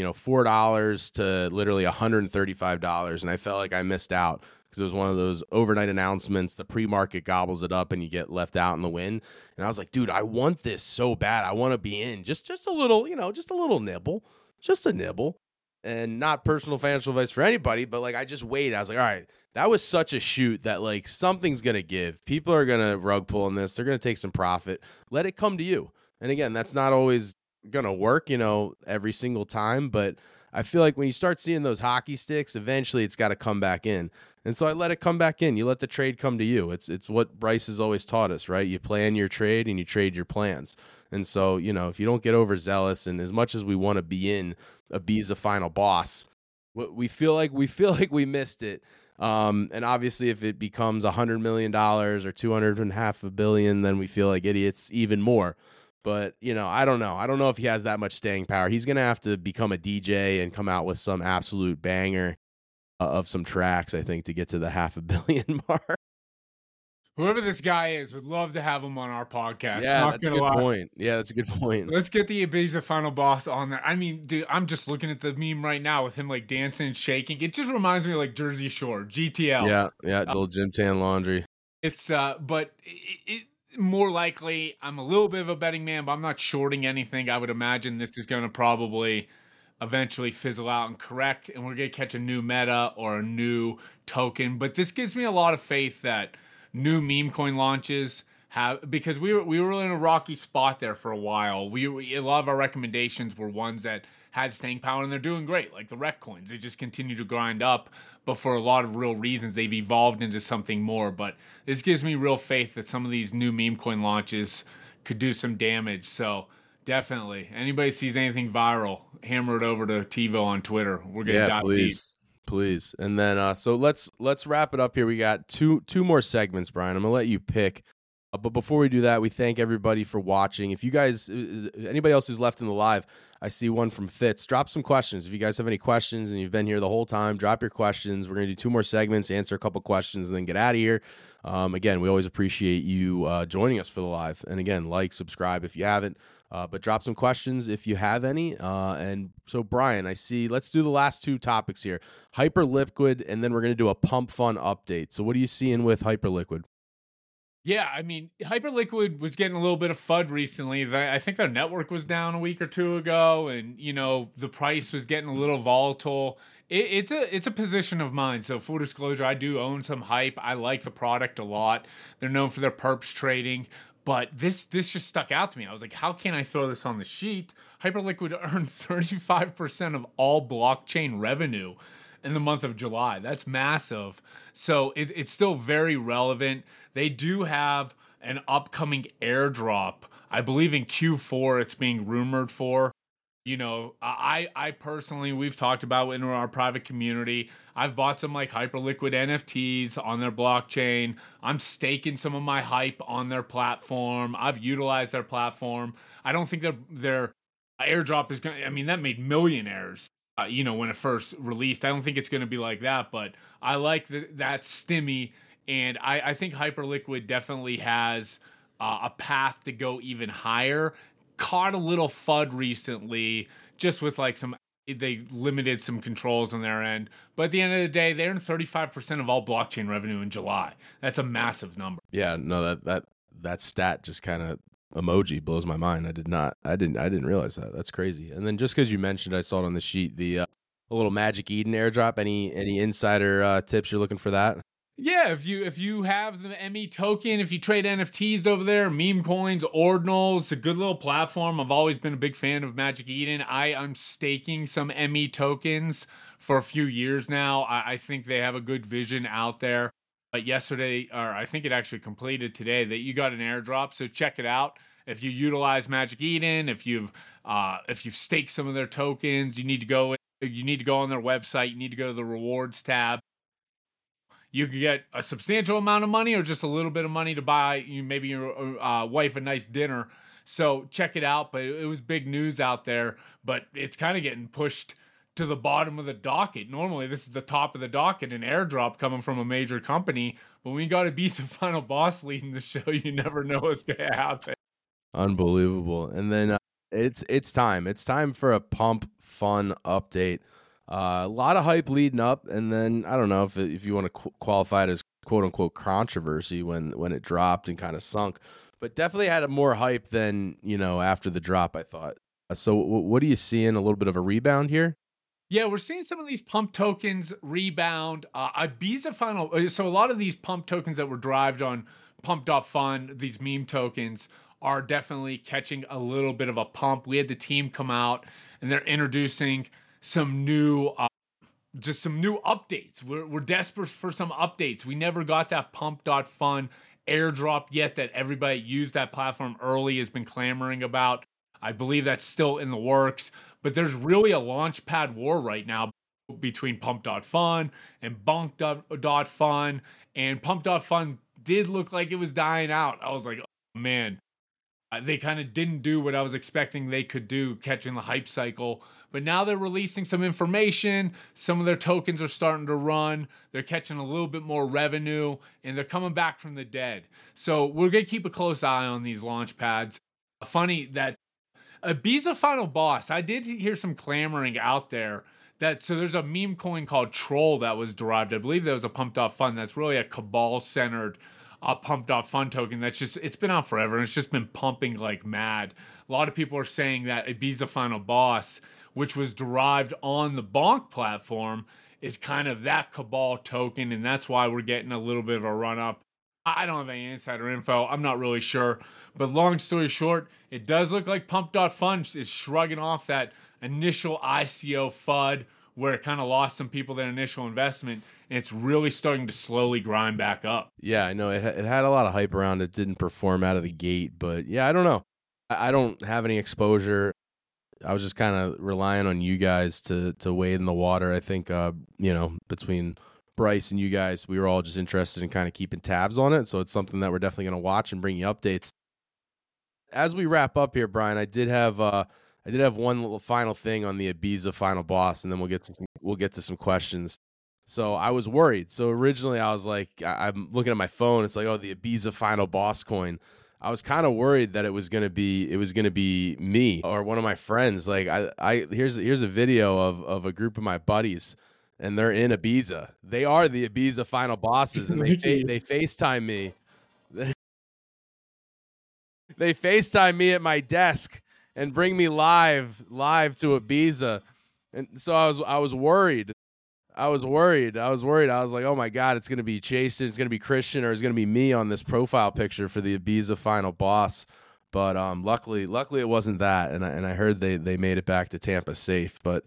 $4 to literally $135. And I felt like I missed out, because it was one of those overnight announcements. The pre-market gobbles it up and you get left out in the wind. And I was like, dude, I want this so bad. I want to be in just a little, just a little nibble, just a nibble. And not personal financial advice for anybody, but I just waited. I was like, all right, that was such a shoot that something's going to give. People are going to rug pull on this. They're going to take some profit. Let it come to you. And again, that's not always going to work, every single time. But I feel like when you start seeing those hockey sticks, eventually it's got to come back in. And so I let it come back in. You let the trade come to you. It's what Bryce has always taught us, right? You plan your trade and you trade your plans. And so, if you don't get overzealous, and as much as we want to be in Ibiza Final Boss, we feel like we missed it. And obviously if it becomes $100 million or $250 million, then we feel like idiots even more. But, I don't know. I don't know if he has that much staying power. He's going to have to become a DJ and come out with some absolute banger of some tracks, I think, to get to the 500 million mark. Whoever this guy is, would love to have him on our podcast. Yeah, that's a good point. Yeah, that's a good point. Let's get the Ibiza Final Boss on there. I mean, dude, I'm just looking at the meme right now with him like dancing and shaking. It just reminds me of like Jersey Shore, GTL. Yeah, little gym tan laundry. It's but it more likely, I'm a little bit of a betting man, but I'm not shorting anything. I would imagine this is going to probably eventually fizzle out and correct, and we're going to catch a new meta or a new token. But this gives me a lot of faith that new meme coin launches have, because we were in a rocky spot there for a while. A lot of our recommendations were ones that had staying power, and they're doing great, like the rec coins. They just continue to grind up, but for a lot of real reasons, they've evolved into something more. But this gives me real faith that some of these new meme coin launches could do some damage. So definitely, anybody sees anything viral, hammer it over to TiVo on Twitter. We're gonna dive deep. Please. And then so let's wrap it up here. We got two more segments, Brian. I'm gonna let you pick. But before we do that, we thank everybody for watching. If you guys, anybody else who's left in the live, I see one from Fitz. Drop some questions. If you guys have any questions and you've been here the whole time, drop your questions. We're going to do 2 more segments, answer a couple questions, and then get out of here. Again, we always appreciate you joining us for the live. And again, subscribe if you haven't. But drop some questions if you have any. And so, Brian, I see, let's do the last 2 topics here. Hyperliquid, and then we're going to do a Pump Fun update. So what are you seeing with Hyperliquid? Yeah, I mean, Hyperliquid was getting a little bit of FUD recently. I think their network was down a week or 2 ago, and the price was getting a little volatile. It's a position of mine. So full disclosure, I do own some Hype. I like the product a lot. They're known for their perps trading, but this just stuck out to me. I was like, how can I throw this on the sheet? Hyperliquid earned 35% of all blockchain revenue in the month of July. That's massive. So it's still very relevant. They do have an upcoming airdrop. I believe in Q4 it's being rumored for. I personally, we've talked about in our private community, I've bought some like Hyperliquid NFTs on their blockchain. I'm staking some of my Hype on their platform. I've utilized their platform. I don't think their airdrop is going to, I mean, that made millionaires. When it first released. I don't think it's going to be like that, but I like that stimmy, and I think Hyperliquid definitely has a path to go even higher. Caught a little FUD recently, just with like they limited some controls on their end, but at the end of the day, they earned 35% of all blockchain revenue in July. That's a massive number. Yeah, no, that stat just kind of emoji blows my mind. I didn't realize that. That's crazy. And then just because you mentioned, I saw it on the sheet, the a little Magic Eden airdrop. Any insider tips you're looking for that? Yeah, if you have the ME token, if you trade NFTs over there, meme coins, ordinals, it's a good little platform. I've always been a big fan of Magic Eden. I'm staking some ME tokens for a few years now. I think they have a good vision out there. But yesterday, or I think it actually completed today, that you got an airdrop. So check it out. If you utilize Magic Eden, if you've staked some of their tokens, you need to go on their website. You need to go to the rewards tab. You can get a substantial amount of money or just a little bit of money to buy maybe your wife a nice dinner. So check it out. But it was big news out there. But it's kind of getting pushed to the bottom of the docket. Normally, this is the top of the docket, an airdrop coming from a major company. But when you got Ibiza Final Boss leading the show, you never know what's going to happen. Unbelievable. And then it's time. It's time for a Pump Fun update. A lot of hype leading up, and then I don't know if you want to qualify it as quote unquote controversy when it dropped and kind of sunk, but definitely had a more hype than after the drop, I thought. So what are you seeing? A little bit of a rebound here? Yeah, we're seeing some of these pump tokens rebound. Ibiza Final. So a lot of these pump tokens that were derived on Pump.Fun, these meme tokens, are definitely catching a little bit of a pump. We had the team come out and they're introducing some new, just some new updates. We're desperate for some updates. We never got that Pump.Fun airdrop yet that everybody used that platform early has been clamoring about. I believe that's still in the works, but there's really a launchpad war right now between Pump.Fun and Bonk.Fun, and Pump.Fun did look like it was dying out. I was like, oh man, They kind of didn't do what I was expecting they could do, catching the hype cycle. But now they're releasing some information. Some of their tokens are starting to run. They're catching a little bit more revenue, and they're coming back from the dead. So we're going to keep a close eye on these launch pads. Funny that Ibiza Final Boss, I did hear some clamoring out there so there's a meme coin called Troll that was derived. I believe there was a Pumped Up Fund. That's really a Cabal-centered Pumped Up Fund token. It's been out forever, and it's just been pumping like mad. A lot of people are saying that Ibiza Final Boss, which was derived on the Bonk platform, is kind of that Cabal token, and that's why we're getting a little bit of a run-up. I don't have any insider info. I'm not really sure. But long story short, it does look like Pump.Fund is shrugging off that initial ICO FUD where it kind of lost some people their initial investment, and it's really starting to slowly grind back up. Yeah, I know. It had a lot of hype around it. Didn't perform out of the gate. But, yeah, I don't know. I don't have any exposure. I was just kind of relying on you guys to wade in the water. I think, between Bryce and you guys, we were all just interested in kind of keeping tabs on it. So it's something that we're definitely going to watch and bring you updates. As we wrap up here, Brian, I did have one little final thing on the Ibiza Final Boss, and then we'll get to some questions. So I was worried. So originally I was like, I'm looking at my phone. It's like, oh, the Ibiza Final Boss coin. I was kind of worried that it was gonna be me or one of my friends. Like here's a video of a group of my buddies, and they're in Ibiza. They are the Ibiza Final Bosses, and they FaceTime me. They FaceTime me at my desk and bring me live to Ibiza. And so I was worried. I was worried. I was like, oh my God, it's going to be Chasen, it's going to be Christian, or it's going to be me on this profile picture for the Ibiza Final Boss. But luckily it wasn't that. And I heard they made it back to Tampa safe. But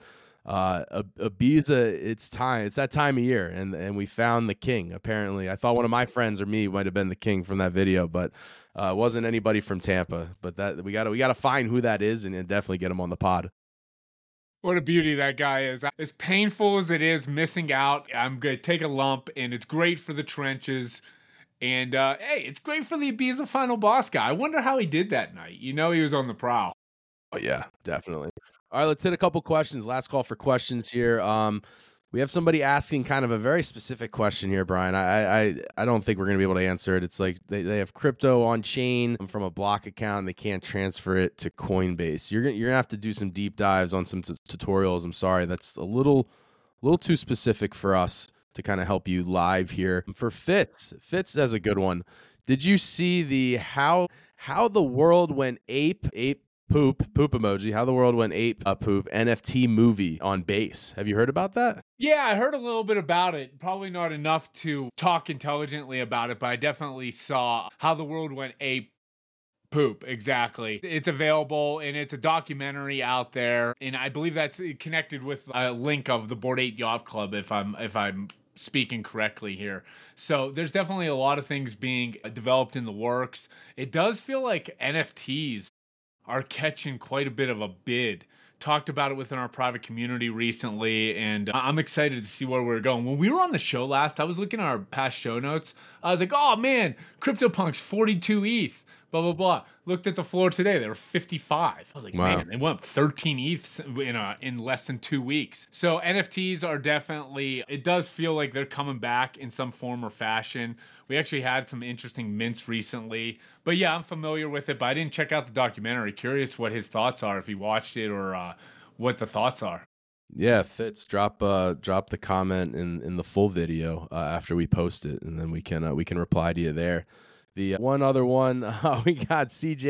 Ibiza, it's time. It's that time of year. And we found the king, apparently. I thought one of my friends or me might have been the king from that video, but it wasn't anybody from Tampa. But that we gotta find who that is and definitely get him on the pod. What a beauty that guy is. As painful as it is missing out, I'm going to take a lump, and it's great for the trenches. And, hey, it's great for the Ibiza Final Boss guy. I wonder how he did that night. He was on the prowl. Oh, yeah, definitely. All right, let's hit a couple questions. Last call for questions here. We have somebody asking kind of a very specific question here, Brian. I don't think we're going to be able to answer it. It's like they have crypto on chain from a block account, and they can't transfer it to Coinbase. You're going to have to do some deep dives on some tutorials. I'm sorry. That's a little too specific for us to kind of help you live here. For Fitz has a good one. Did you see the how the world went ape poop emoji, how the world went ape poop NFT movie on Base? Have you heard about that? Yeah, I heard a little bit about it. Probably not enough to talk intelligently about it, but I definitely saw how the world went ape poop. Exactly. It's available, and it's a documentary out there, and I believe that's connected with a link of the Bored Ape Yacht Club, if I'm speaking correctly here. So there's definitely a lot of things being developed in the works. It does feel like NFTs are catching quite a bit of a bid. Talked about it within our private community recently, and I'm excited to see where we're going. When we were on the show last, I was looking at our past show notes. I was like, oh man, CryptoPunks 42 ETH, blah, blah, blah. Looked at the floor today, they were 55. I was like, wow. Man, they went up 13 ETHs in less than 2 weeks. So NFTs are definitely, it does feel like they're coming back in some form or fashion. We actually had some interesting mints recently. But yeah, I'm familiar with it, but I didn't check out the documentary. Curious what his thoughts are, if he watched it, or what the thoughts are. Yeah, Fitz, drop the comment in the full video after we post it, and then we can reply to you there. The one other one, we got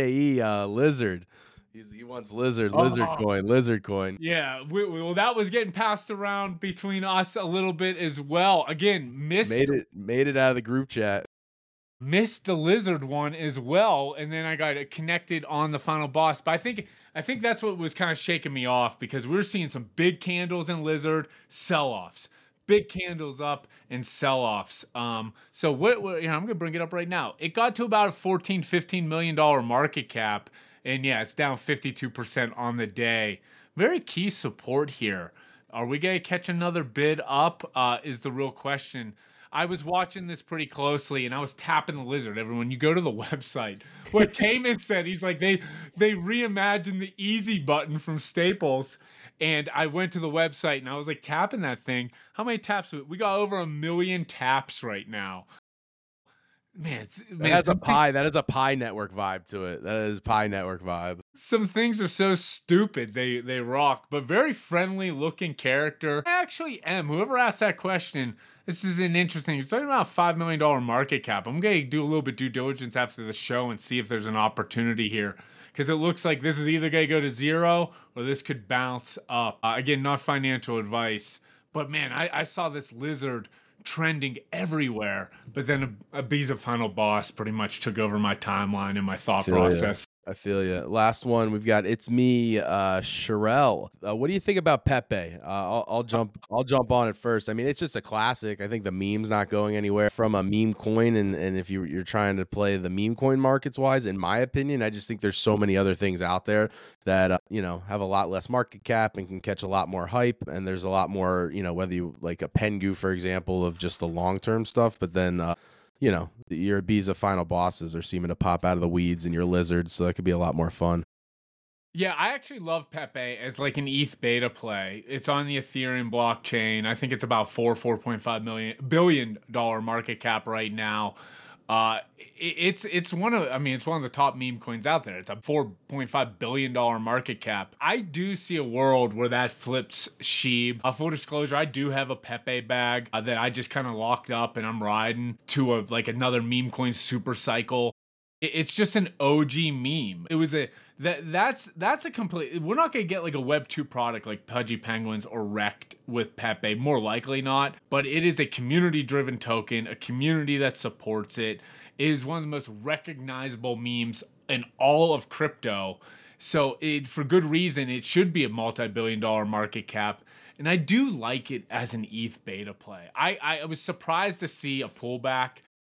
CJE Lizard. He wants lizard coin. Yeah, well, that was getting passed around between us a little bit as well. Again, made it out of the group chat. Missed the lizard one as well, and then I got it connected on the Final Boss. But I think that's what was kind of shaking me off, because we were seeing some big candles in lizard sell-offs. Big candles up and sell-offs. So what I'm going to bring it up right now. It got to about a $14-15 million market cap, and yeah, it's down 52% on the day. Very key support here. Are we going to catch another bid up? Is the real question. I was watching this pretty closely and I was tapping the lizard. Everyone, you go to the website. What Cayman said, he's like, they reimagined the easy button from Staples. And I went to the website and I was like tapping that thing. How many taps? We got over 1 million taps right now. Man, that is a Pi Network vibe to it. That is Pi Network vibe. Some things are so stupid, they rock, but very friendly looking character. I actually am. Whoever asked that question, this is an interesting. It's talking about $5 million market cap. I'm gonna do a little bit due diligence after the show and see if there's an opportunity here, because it looks like this is either gonna go to zero or this could bounce up. Again, not financial advice, but man, I saw this lizard trending everywhere, but then a Bees of Final Boss pretty much took over my timeline and my thought process. I feel you. Last one we've got. It's me, Sherelle. What do you think about Pepe? I'll jump on it first. I mean, it's just a classic. I think the meme's not going anywhere from a meme coin, and if you're trying to play the meme coin markets wise, in my opinion, I just think there's so many other things out there that have a lot less market cap and can catch a lot more hype, and there's a lot more, whether you like a Pengu, for example, of just the long term stuff, but then your Bees of Final Bosses are seeming to pop out of the weeds and your lizards, so that could be a lot more fun. Yeah, I actually love Pepe as like an ETH beta play. It's on the Ethereum blockchain. I think it's about $4.5 billion market cap right now. It's one of the top meme coins out there. It's a $4.5 billion market cap. I do see a world where that flips Sheeb. Full disclosure, I do have a Pepe bag that I just kind of locked up and I'm riding to another meme coin super cycle. It's just an OG meme. It was that's a complete. We're not gonna get like a Web 2 product like Pudgy Penguins or Rekt with Pepe. More likely not. But it is a community-driven token, a community that supports it. It is one of the most recognizable memes in all of crypto. So for good reason, it should be a multi-billion-dollar market cap. And I do like it as an ETH beta play. I was surprised to see a pullback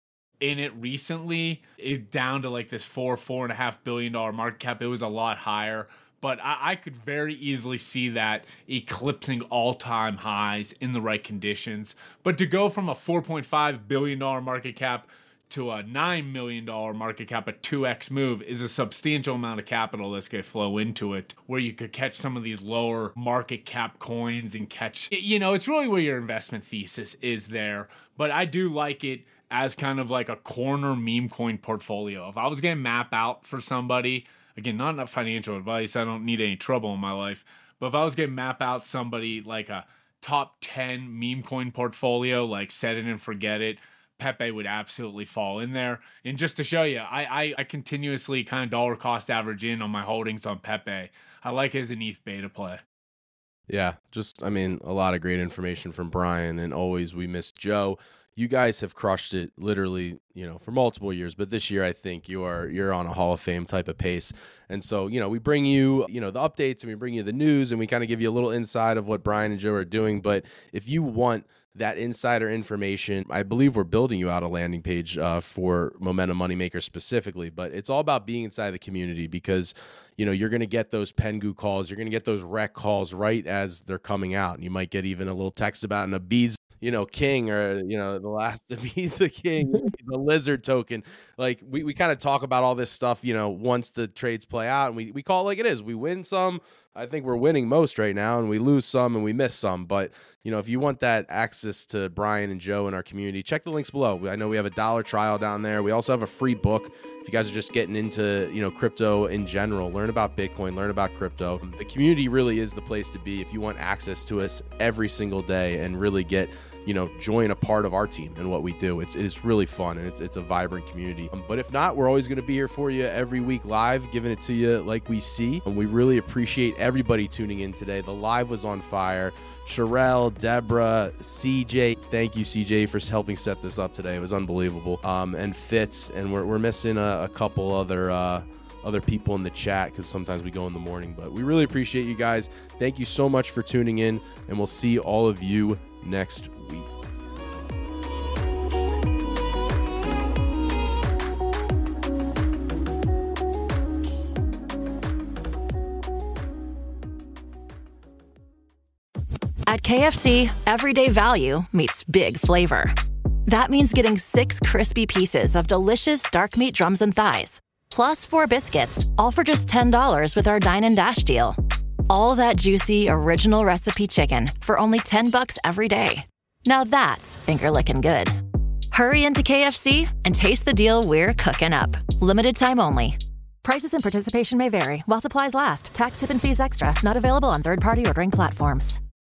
in it recently. It down to like this $4.5 billion market cap. It was a lot higher, but I could very easily see that eclipsing all-time highs in the right conditions. But to go from a $4.5 billion market cap to a $9 million market cap, a 2x move, is a substantial amount of capital that's going to flow into it, where you could catch some of these lower market cap coins and catch, it's really where your investment thesis is there. But I do like it as kind of like a corner meme coin portfolio. If I was going to map out for somebody, again, not enough financial advice, I don't need any trouble in my life, but if I was going to map out somebody like a top 10 meme coin portfolio, like set it and forget it, Pepe would absolutely fall in there. And just to show you, I continuously kind of dollar cost average in on my holdings on Pepe. I like it as an ETH beta play. Yeah, a lot of great information from Brian, and always we miss Joe. You guys have crushed it literally, for multiple years, but this year I think you're on a Hall of Fame type of pace. And so, we bring you, the updates, and we bring you the news, and we kind of give you a little insight of what Brian and Joe are doing. But if you want that insider information, I believe we're building you out a landing page for Momentum Moneymaker specifically, but it's all about being inside the community, because you're going to get those Pengu calls, you're going to get those rec calls right as they're coming out, and you might get even a little text about an Abiza King, or the last Abiza King, the lizard token. Like we kind of talk about all this stuff once the trades play out, and we call it like it is. We win some. I think we're winning most right now, and we lose some and we miss some. But if you want that access to Brian and Joe in our community, check the links below. I know we have a $1 trial down there. We also have a free book if you guys are just getting into crypto in general. Learn about Bitcoin, learn about crypto. The community really is the place to be if you want access to us every single day and really get join a part of our team and what we do. It's really fun, and it's a vibrant community. But if not, we're always going to be here for you every week live, giving it to you like we see. And we really appreciate everybody tuning in today. The live was on fire. Sherelle, Deborah, CJ, thank you, CJ, for helping set this up today. It was unbelievable. And Fitz, and we're missing a couple other people in the chat, because sometimes we go in the morning. But we really appreciate you guys. Thank you so much for tuning in, and we'll see all of you next week. At KFC, everyday value meets big flavor. That means getting 6 crispy pieces of delicious dark meat drums and thighs, plus 4 biscuits, all for just $10 with our Dine and Dash deal. All that juicy, original recipe chicken for only $10 every day. Now that's finger-licking good. Hurry into KFC and taste the deal we're cooking up. Limited time only. Prices and participation may vary while supplies last. Tax, tip, and fees extra. Not available on third-party ordering platforms.